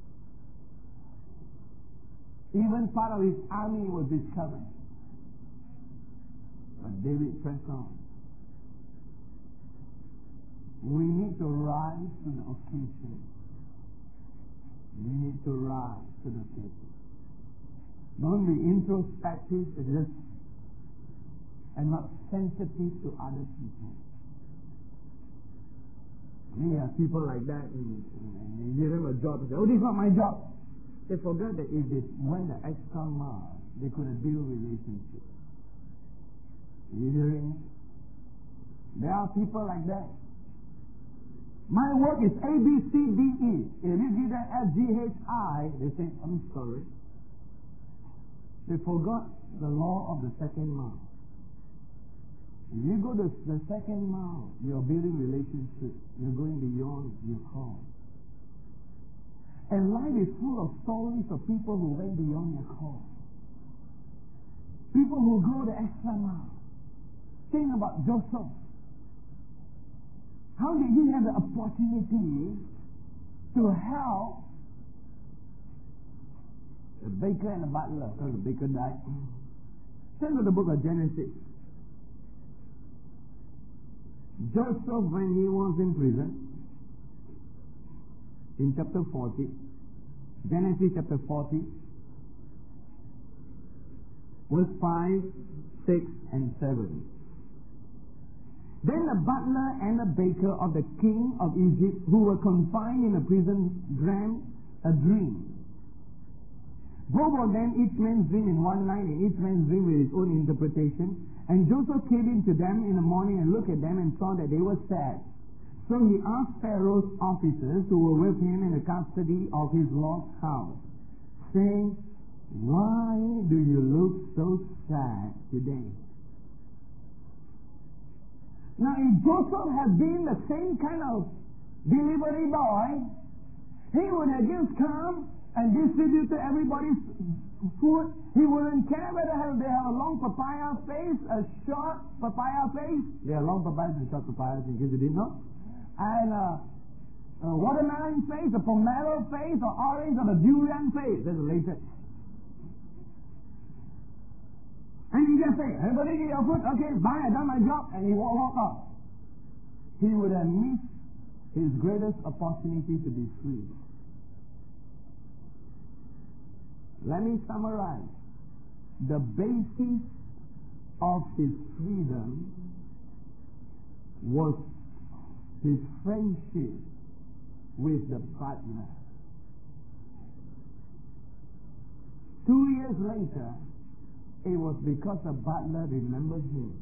Even part of his army was discovered. But David pressed on. We need to rise to the occasion. We need to rise to the occasion. Don't be introspective just and not sensitive to other people. I mean, there are people like that, and, and you give them a job and say, oh, this is not my job. They forget that if they went the extra mile, they could have built relationships. You hearing me? There are people like that. My work is A, B, C, D, E. If you give them F, G, H, I, they say, I'm sorry. They forgot the law of the second mile. If you go to the second mile, you're building relationships. You're going beyond your call. And life is full of stories of people who went beyond their call. People who go the extra mile. Think about Joseph. How did he have the opportunity to help the baker and the butler? Because the baker died. Turn to the book of Genesis. Joseph, when he was in prison, in chapter forty, Genesis chapter forty, verse five, six, and seven. Then the butler and the baker of the king of Egypt, who were confined in a prison, dreamed a dream. Both of them, each man's dream in one night, and each man's dream with his own interpretation. And Joseph came in to them in the morning and looked at them and saw that they were sad. So he asked Pharaoh's officers who were with him in the custody of his Lord's house, saying, why do you look so sad today? Now, if Joseph had been the same kind of delivery boy, he would have just come and distributed everybody's food. He wouldn't care whether they have a long papaya face, a short papaya face. There are long papayas and short papayas, in case you didn't know. And uh, a watermelon face, a pomelo face, or orange, or a durian face. That's the latest. And he just say, everybody get your food, okay, bye, I done my job, and he walk, walk off. He would have missed his greatest opportunity to be free. Let me summarize. The basis of his freedom was his friendship with the butler. Two years later, it was because the butler remembered him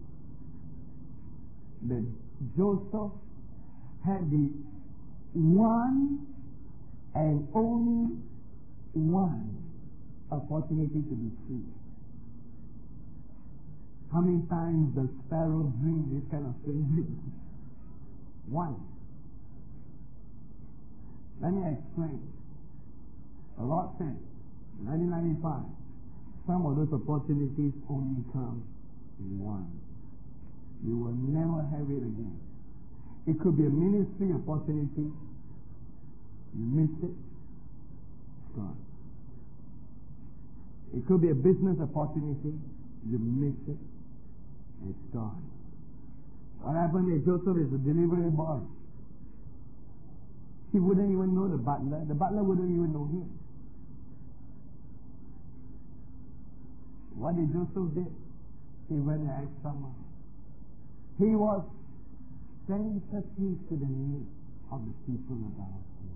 that Joseph had the one and only one opportunity to be free. How many times does sparrow dream this kind of thing? One. Let me explain. The Lord said, in nineteen ninety-five, some of those opportunities only come once. You will never have it again. It could be a ministry opportunity. You missed it. It's gone. It could be a business opportunity. You missed it. It's gone. What happened is Joseph is a delivery boy. He wouldn't even know the butler. The butler wouldn't even know him. What did Joseph do? He went the extra mile. He was sensitive to the needs of the people about him.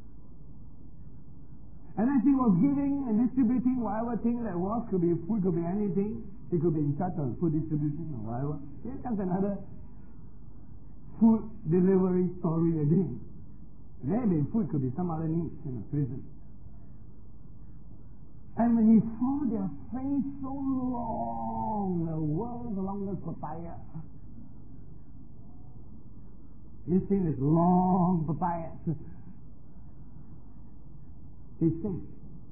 And as he was giving and distributing whatever thing that was, could be food, could be anything, he could be in charge of food distribution or whatever. Here comes another food delivery story again. Maybe food could be some other needs in a prison. And when he saw their face so long, the world's longest papaya. You see this long papaya. He said,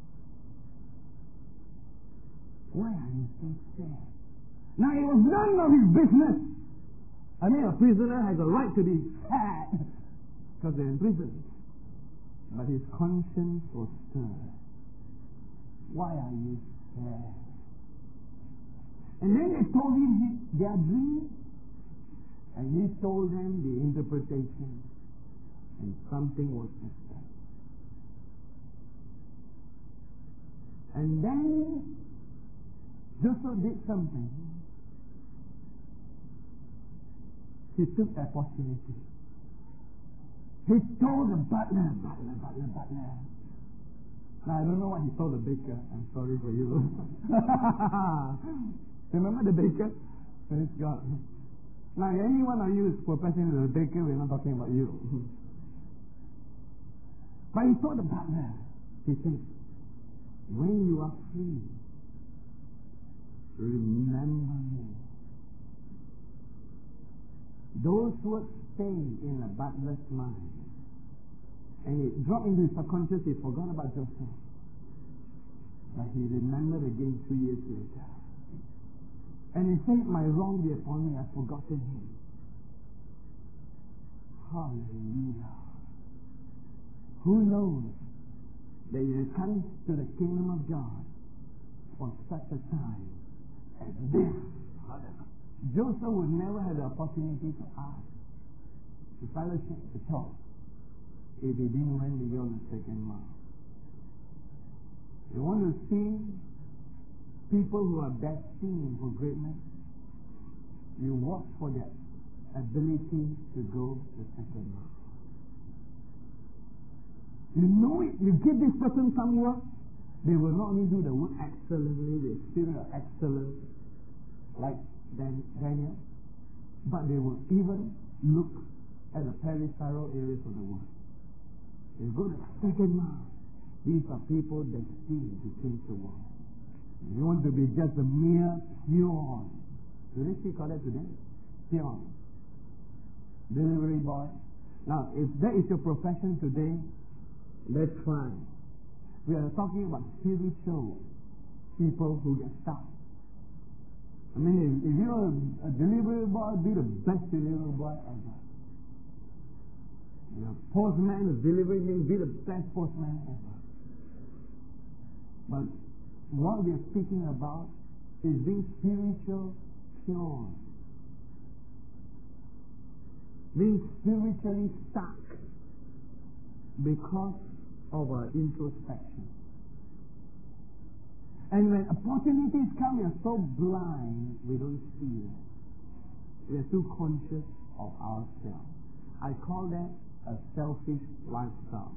why are you so sad? Now it was none of his business. I mean, a prisoner has a right to be sad because they're in prison. But his conscience was stirred. Why are you sad? And then they told him their dream. And he told them the interpretation. And something was said. And then Joseph did something. He took the opportunity. He told the butler, butler, butler, butler. Now I don't know what he told the baker. I'm sorry for you. Remember the baker? Praise God. Now any one of you is professing as a baker, we're not talking about you. But he told the butler, he said, when you are free, remember me. Those words stay in the butler's mind. And it dropped into his subconscious, he forgot about Joseph. But he remembered again two years later. And he said, my wrong be upon me, I've forgotten him. Hallelujah. Who knows that you come to the kingdom of God for such a time as this? Joseph would never have the opportunity to ask, to fellowship, to talk, if he didn't went beyond the second mile. You want to see people who are destined for greatness? You watch for their ability to go the second mile. You know it. You give this person some work, they will not only do the work excellently, the spirit of excellence, like Daniel, but they will even look at the peripheral areas of the work. They go to the second mile. These are people destined to change the world. You want to be just a mere peon. Do they still call that today? Peon. Delivery boy. Now, if that is your profession today, that's fine. We are talking about spiritual people who get stuck. I mean, if, if you're a, a delivery boy, be the best delivery boy ever. You're a postman, a delivery man, be the best postman ever. But what we are speaking about is being spiritual pure. Being spiritually stuck because of our introspection. And when opportunities come, we are so blind, we don't see them. We are too conscious of ourselves. I call that a selfish lifestyle.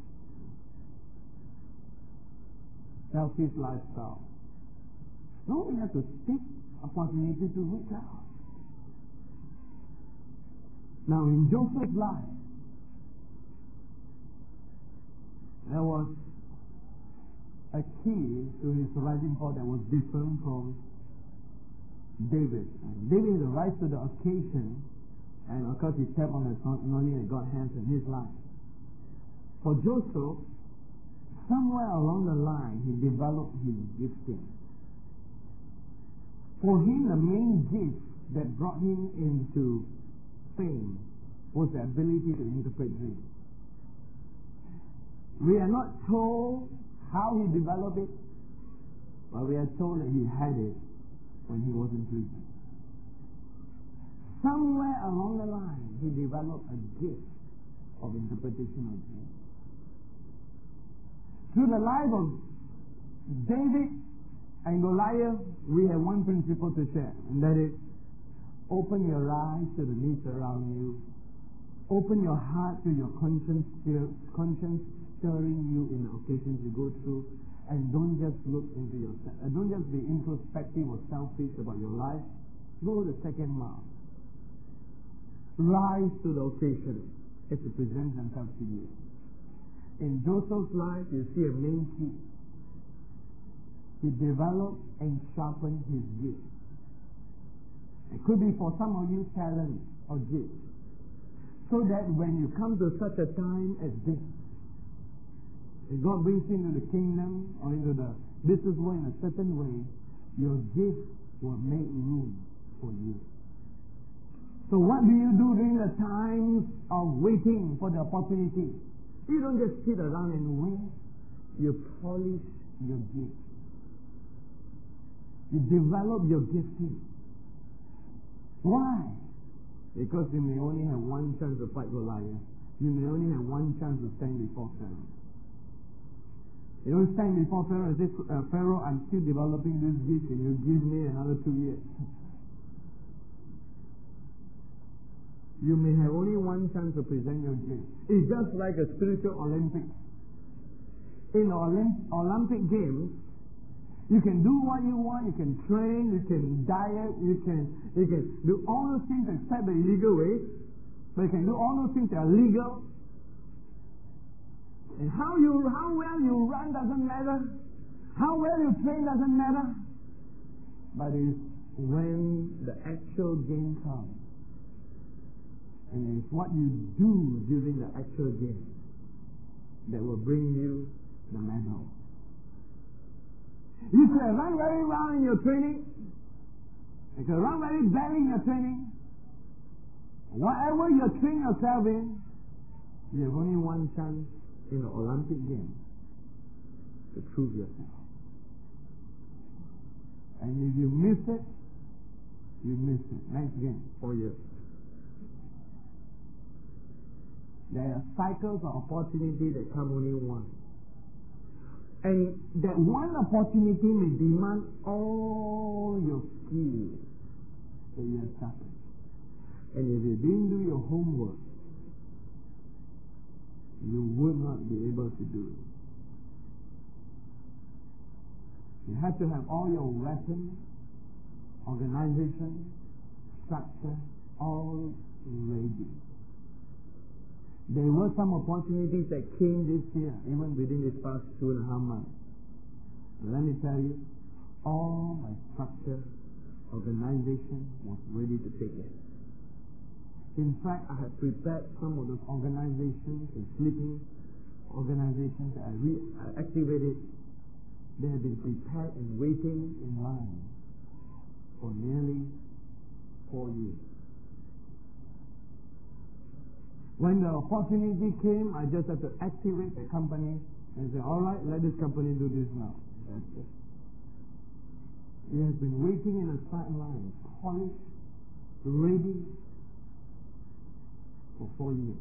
Selfish lifestyle. No, we have to take opportunity to reach out. Now, in Joseph's life, there was a key to his rising forth that was different from David. And David had to rise to the occasion, and of course he stepped on the anointing that God has in his life. For Joseph, somewhere along the line, he developed his gifting. For him, the main gift that brought him into fame was the ability to interpret dreams. We are not told how he developed it, but we are told that he had it when he was in prison. Somewhere along the line, he developed a gift of interpretation of dreams. Through the life of David and Goliath, we have one principle to share, and that is, open your eyes to the needs around you. Open your heart to your conscience, conscience stirring you in the occasions you go through, and don't just look into yourself. Uh, don't just be introspective or selfish about your life. Go the second mile. Rise to the occasion as it presents themselves to you. In Joseph's life, you see a main key. He developed and sharpened his gift. It could be for some of you talent or gift. So that when you come to such a time as this, if God brings you into the kingdom or into the business world in a certain way, your gift will make room for you. So what do you do during the times of waiting for the opportunity? You don't just sit around and wait. You polish your gift. You develop your gifting. Why? Because you may only have one chance to fight Goliath. You may only have one chance to stand before Pharaoh. You don't stand before Pharaoh and say, uh, Pharaoh, I'm still developing this gift and you give me another two years. You may have only one chance to present your gift. It's just like a spiritual Olympics. In the Olymp- Olympic Games, you can do what you want, you can train, you can diet, you can you can do all those things except the illegal ways. But you can do all those things that are legal. And how you how well you run doesn't matter. How well you train doesn't matter. But it's when the actual game comes. And it's what you do during the actual game that will bring you the medal. You can run very well in your training. You can run very badly in your training. Whatever you train yourself in, you have only one chance in the Olympic game to prove yourself. And if you miss it, you miss it. Next game, four years. There are cycles of opportunity that come only once. And that one opportunity may demand all your skills that you have suffered. And if you didn't do your homework, you would not be able to do it. You have to have all your weapons, organization, structure, all ready. There were some opportunities that came this year, even within this past two and a half months. And let me tell you, all my structure, organization was ready to take it. In fact, I had prepared some of those organizations and sleeping organizations that I, re- I activated. They have been prepared and waiting in line for nearly four years. When the opportunity came, I just had to activate the company and say, all right, let this company do this now. That's it. It has been waiting in a sideline, polished, ready for four years.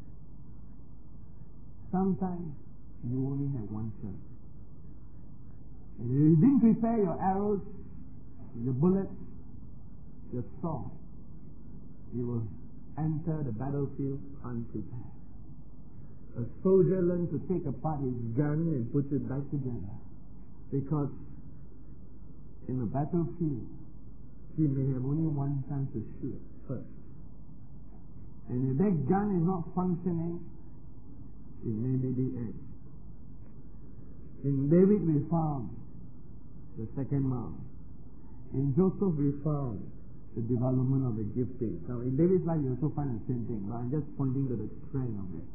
Sometimes you only have one chance. And if you didn't prepare your arrows, your bullets, your sword, you will enter the battlefield unprepared. A soldier learns to take apart his gun and put it back together, because in the battlefield he may have only one chance to shoot first. And if that gun is not functioning, it may be the end. In David we found the second man. In Joseph we found the development of the gifting. Now in David's life you also find the same thing, but I'm just pointing to the trend of it.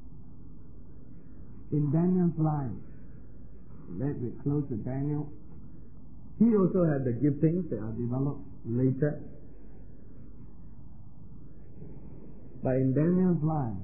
In Daniel's life, let me close with Daniel. He also had the giftings that are developed later. But in Daniel's life,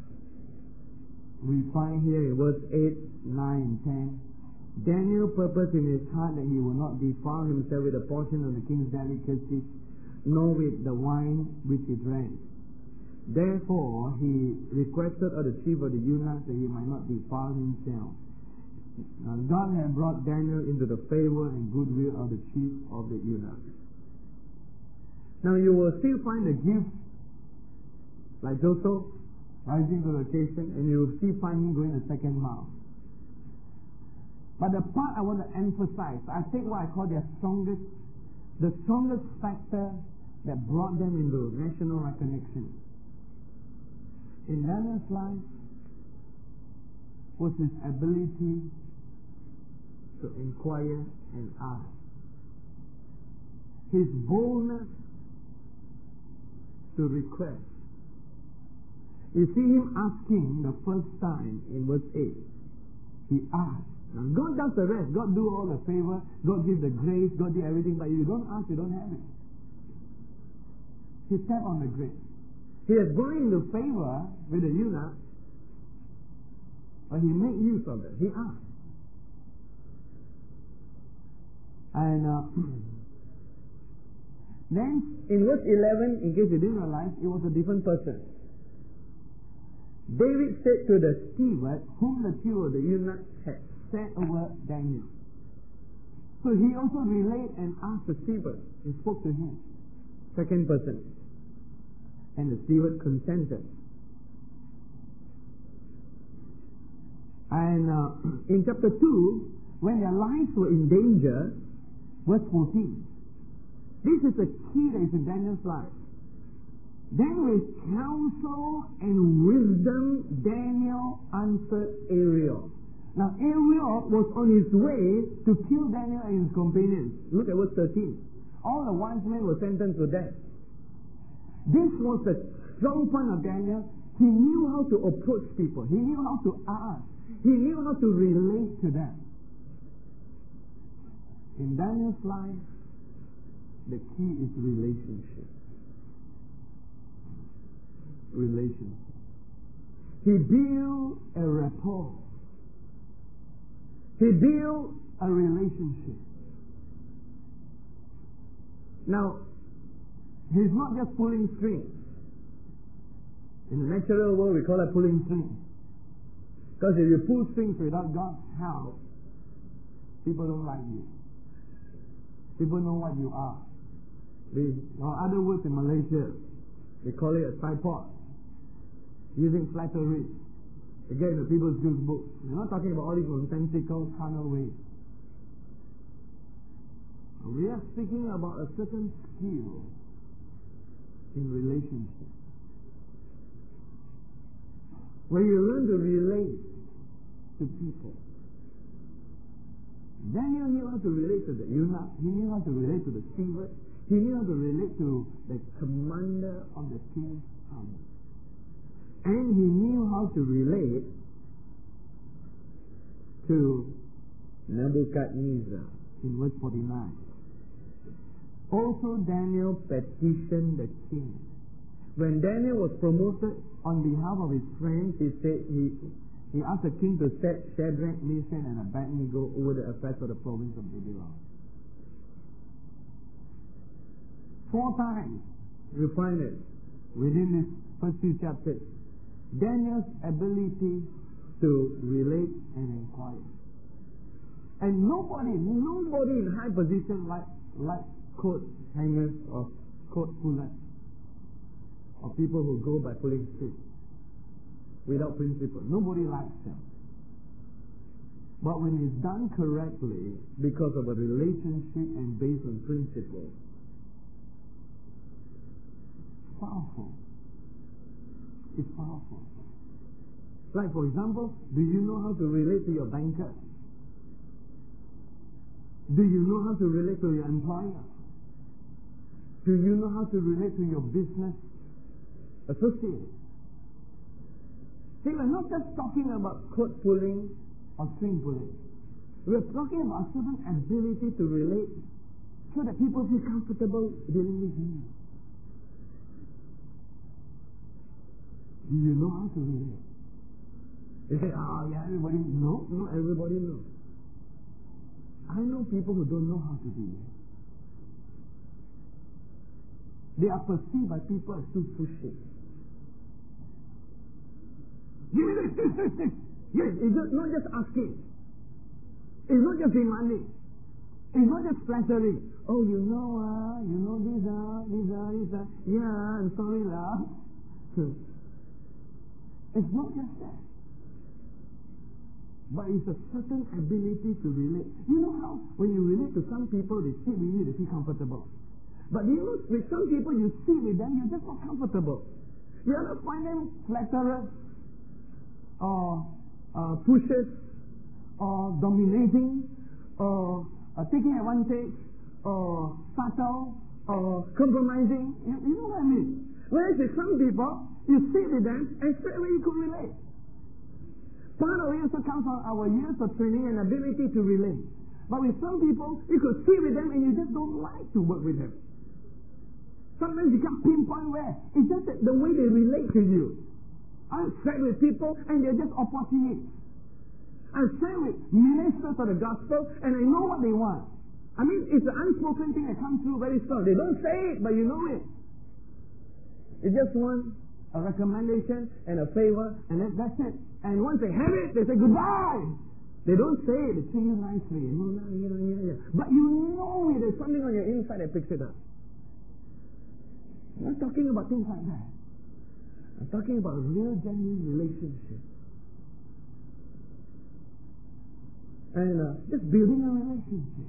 we find here in verse eight, nine, ten, Daniel purposed in his heart that he will not defile himself with a portion of the king's delicacy, nor with the wine which it drank. Therefore he requested of the chief of the eunuchs that he might not defile himself. Now God had brought Daniel into the favor and goodwill of the chief of the eunuchs. Now you will still find the gift like Joseph rising to the occasion, and you will still find him going the second mile. But the part I want to emphasize, I think what I call their strongest, the strongest factor that brought them into national recognition in Daniel's life was his ability to inquire and ask. His boldness to request. You see him asking the first time in verse eight. He asked. Now God does the rest. God do all the favor. God gives the grace. God do everything. But if you don't ask, you don't have it. He stepped on the grace. He has gone into favor with the eunuch, but he made use of it. He asked. And uh, then in verse eleven, in case you didn't realize, it was a different person. David said to the steward, whom the chief of the eunuchs had set over Daniel. So he also relayed and asked the steward and spoke to him. Second person. And the steward consented. And uh, in chapter two, when their lives were in danger, verse fourteen. This is the key that is in Daniel's life. Then with counsel and wisdom, Daniel answered Ariel. Now Ariel was on his way to kill Daniel and his companions. Look at verse thirteen. All the wise men were sentenced to death. This was the strong point of Daniel. He knew how to approach people. He knew how to ask. He knew how to relate to them. In Daniel's life, the key is relationship. Relationship. He built a rapport. He built a relationship. Now, he's not just pulling strings. In the natural world, we call it pulling strings. Because if you pull strings without God's help, people don't like you. People know what you are. We, or other words in Malaysia, they call it a tripod. Using flattery to get into people's good books. We're not talking about all these nonsensical carnal ways. We are speaking about a certain skill in relationship, where you learn to relate to people. Daniel knew how to relate to the eunuch. He knew how to relate to the steward. He knew how to relate to the commander of the king's army. And he knew how to relate to Nebuchadnezzar in verse forty-nine. Also Daniel petitioned the king. When Daniel was promoted on behalf of his friends, he said he, he asked the king to set Shadrach, Meshach, and Abednego over the affairs of the province of Babylon. Four times you find it within these first few chapters. Daniel's ability to relate and inquire. And nobody, nobody in high position like, like coat hangers or coat pullers, or people who go by pulling strings without principle. Nobody likes them. But when it's done correctly, because of a relationship and based on principle, it's powerful. It's powerful. Like, for example, do you know how to relate to your banker? Do you know how to relate to your employer? Do you know how to relate to your business associates? See, we're not just talking about coat pulling or string pulling. We're talking about a certain ability to relate so that people feel comfortable dealing with you. Do you know how to relate? You say, oh yeah, everybody knows. No, not everybody knows. I know people who don't know how to relate. They are perceived by people as too pushy. Give me this, this, this, this. Yes, it's just, not just asking. It's not just demanding. It's not just flattering. Oh, you know, uh, you know this, uh, this, uh, this, uh. Yeah, I'm sorry, lah. It's not just that. But it's a certain ability to relate. You know how when you relate to some people, they sit with you, they feel comfortable. But you know, with some people, you sit with them, you're just not comfortable. You ever find them flatterers, or uh, pushers, or dominating, or uh, taking advantage, or subtle, or compromising? You, you know what I mean? Whereas with some people, you sit with them, and straight away you could relate. Part of it also comes from our years of training and ability to relate. But with some people, you could sit with them and you just don't like to work with them. Sometimes you can't pinpoint where. It's just that the way they relate to you. I've sat with people and they're just opportunists. I've sat with ministers of the gospel and I know what they want. I mean, it's an unspoken thing that comes through very strong. They don't say it, but you know it. It's just one, a recommendation and a favor, and that, that's it. And once they have it, they say goodbye. They don't say it, they treat you nicely. You know, yeah, yeah, yeah. But you know it, there's something on your inside that picks it up. I'm not talking about things like that. I'm talking about a real, genuine relationship. And uh, just building a relationship.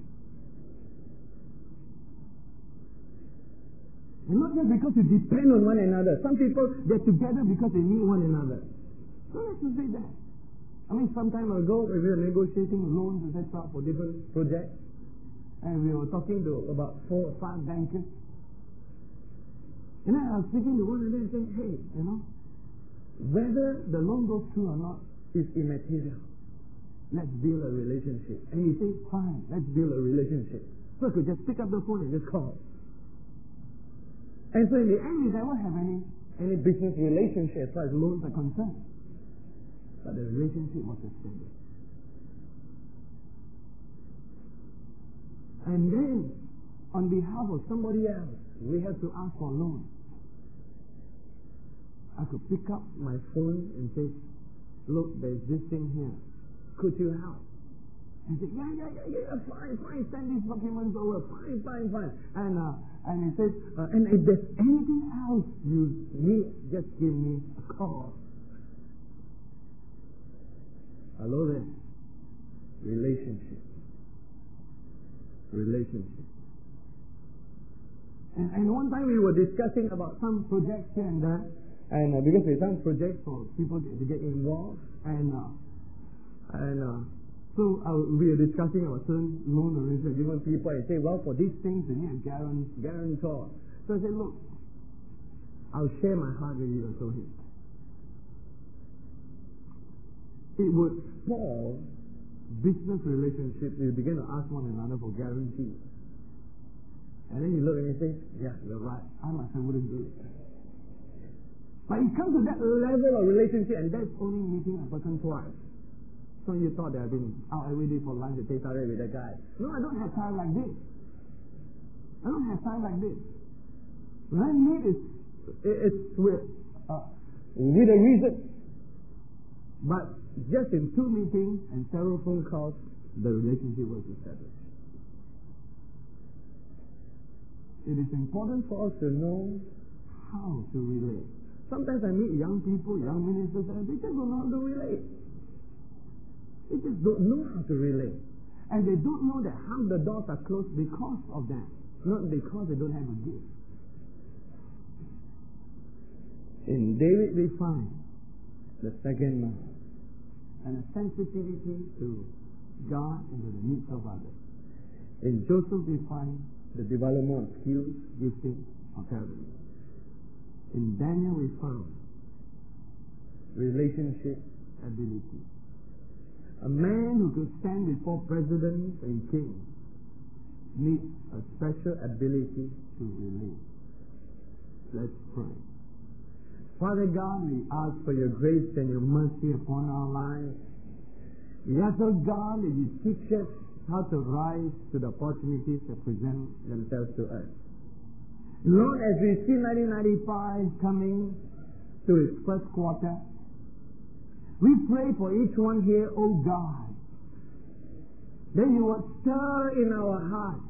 And not just because you depend on one another. Some people, they're together because they need one another. So let's just say that. I mean, some time ago, we were negotiating loans, et cetera, for different projects. And we were talking to about four or five bankers. And then I was speaking to one of them and saying, hey, you know, whether the loan goes through or not is immaterial. Let's build a relationship. And he said, fine, let's build a relationship. So I could just pick up the phone and just call. And so in the end, we never have any, any business relationship as far as loans are concerned. But the relationship was established. And then, on behalf of somebody else, we have to ask for loans. I could pick up my phone and say, look, there's this thing here. Could you help? And say, yeah, yeah, yeah, yeah, fine, fine, send these documents over, fine, fine, fine. And uh, and he says, uh, and if there's anything else you need, just give me a call. Hello there. Relationship. Relationship. And, and one time we were discussing about some projects here and there. And uh, because there's some projects for people to, to get involved, and uh, and uh, so uh, we were discussing about certain loan arrangements, different people, and say, well, for these things, they need a guarant, guarantor. So I said, look, I'll share my heart with you, I told him. It would spoil business relationships if you begin to ask one another for guarantees. And then you look and you say, yeah, you're right, I myself wouldn't do it. But it comes to that level of relationship, and that's only meeting a person twice. So you thought that I've been out every day for lunch at Teh Tarik with that guy. No, I don't have time like this. I don't have time like this. When I meet, it's, it's with, uh, with a reason. But just in two meetings and several phone calls, the relationship was established. It is important for us to know how to relate. Sometimes I meet young people, young ministers, and they just don't know how to relate. They just don't know how to relate. And they don't know that half the doors are closed because of that, not because they don't have a gift. In David we find the second man and a sensitivity to God and to the needs of others. In Joseph we find the development of skills, gifting, or talent. In Daniel we found relationship ability. A man who could stand before presidents and kings needs a special ability to relate. Let's pray. Father God, we ask for your grace and your mercy upon our lives. We ask, oh God, that you teach us how to rise to the opportunities that present themselves to us. Lord, as we see nineteen ninety-five coming to its first quarter, we pray for each one here, oh God, that you would stir in our hearts,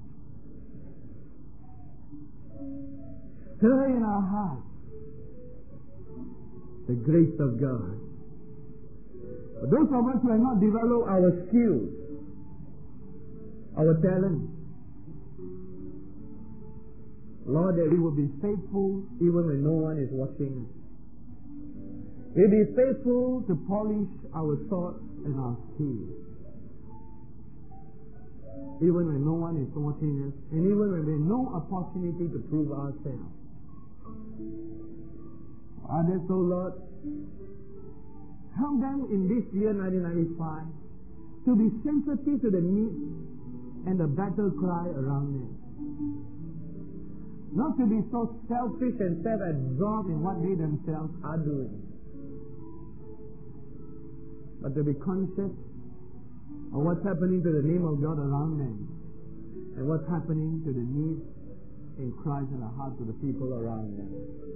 stir in our hearts the grace of God. For those of us who have not developed our skills, our talent, Lord, that we will be faithful even when no one is watching us. We'll be faithful to polish our thoughts and our skills, even when no one is watching us, and even when we have no opportunity to prove ourselves. Others, oh Lord, help them in this year nineteen ninety-five to be sensitive to the needs and the battle cry around them. Not to be so selfish and self-absorbed in what they themselves are doing, but to be conscious of what's happening to the name of God around them and what's happening to the needs in Christ in the hearts of the people around them.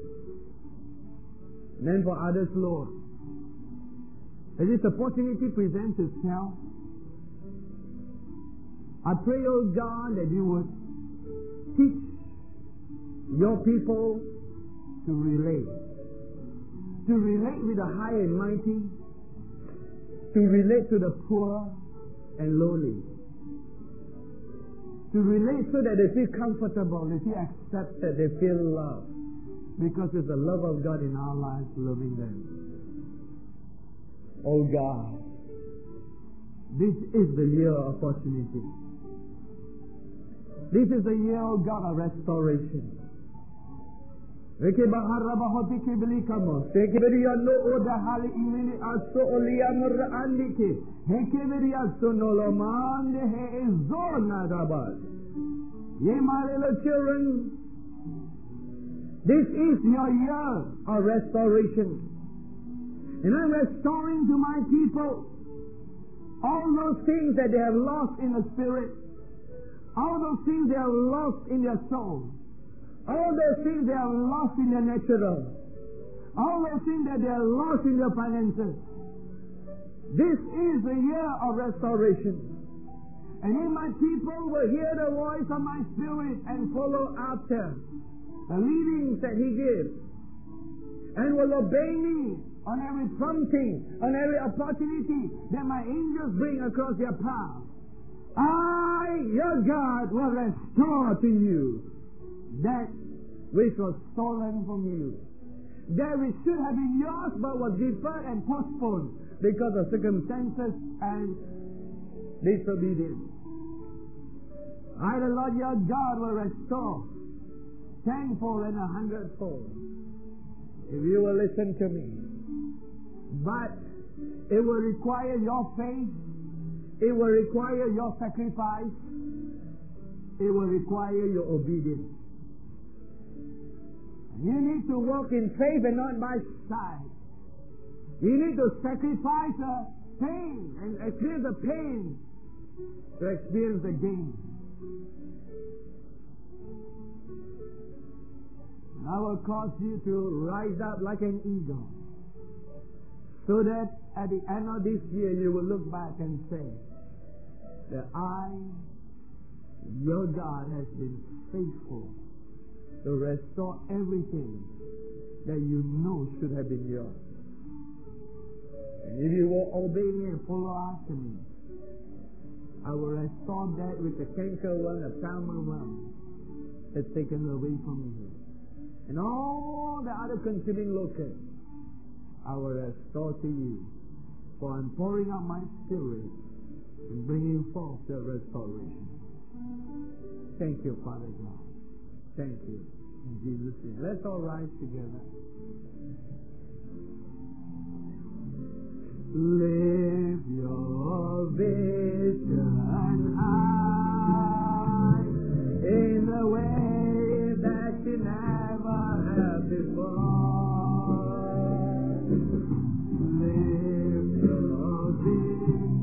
And then for others, Lord, as this opportunity presents itself, I pray, oh God, that you would teach your people to relate. To relate with the high and mighty, to relate to the poor and lowly, to relate so that they feel comfortable, they feel accepted, they feel loved, because it's the love of God in our lives loving them. Oh God, this is the year of opportunity. This is the year, oh God, of restoration. Reke bahara bahoti kibli kamo. Reke beriya no oda hali imini aso oliyamur andike. Reke beriya sonolomande he izona rabad. Ye my little children, this is your year of restoration. And I'm restoring to my people all those things that they have lost in the spirit, all those things they have lost in their soul, all those things they have lost in their natural, all those things that they have lost in their finances. This is the year of restoration. And if my people will hear the voice of my spirit and follow after the leadings that he gives, and will obey me on every prompting, on every opportunity that my angels bring across their path, I, your God, will restore to you that which was stolen from you, that which should have been yours but was deferred and postponed because of circumstances and disobedience. I, the Lord your God, will restore tenfold and a hundredfold if you will listen to me. But it will require your faith, it will require your sacrifice, it will require your obedience. You need to walk in faith and not by sight. You need to sacrifice the pain and experience the pain to experience the gain. And I will cause you to rise up like an eagle, so that at the end of this year you will look back and say that I, your God, has been faithful to restore everything that you know should have been yours. And if you will obey me and follow after me, I will restore that which the cankerworm, the palmerworm, has taken away from you. And all the other consuming locusts, I will restore to you. For I'm pouring out my spirit and bringing forth the restoration. Thank you, Father God. Thank you. In Jesus' name. Let's all rise together. Live your vision high in a way that you never have before. Live your vision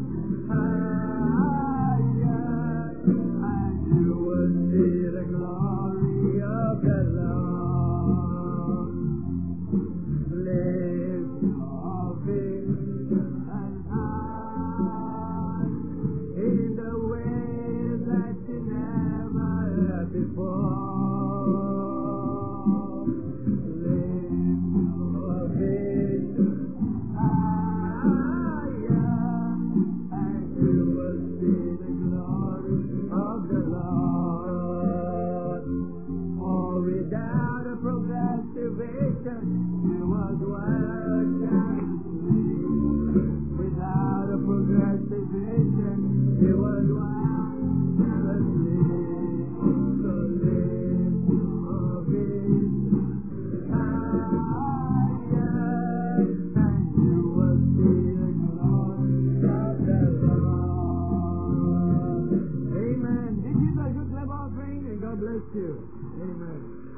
higher, and you will see the glory of the Lord. Live your vision high in the way that you never had before. Live your vision higher, and you will see the glory of the Lord. For without a progressive vision, you was working. Without a progressive vision, you was wonderfully. So live your vision higher, and you will see the glory of the Lord. Amen. This is a good clap offering, and God bless you. Amen.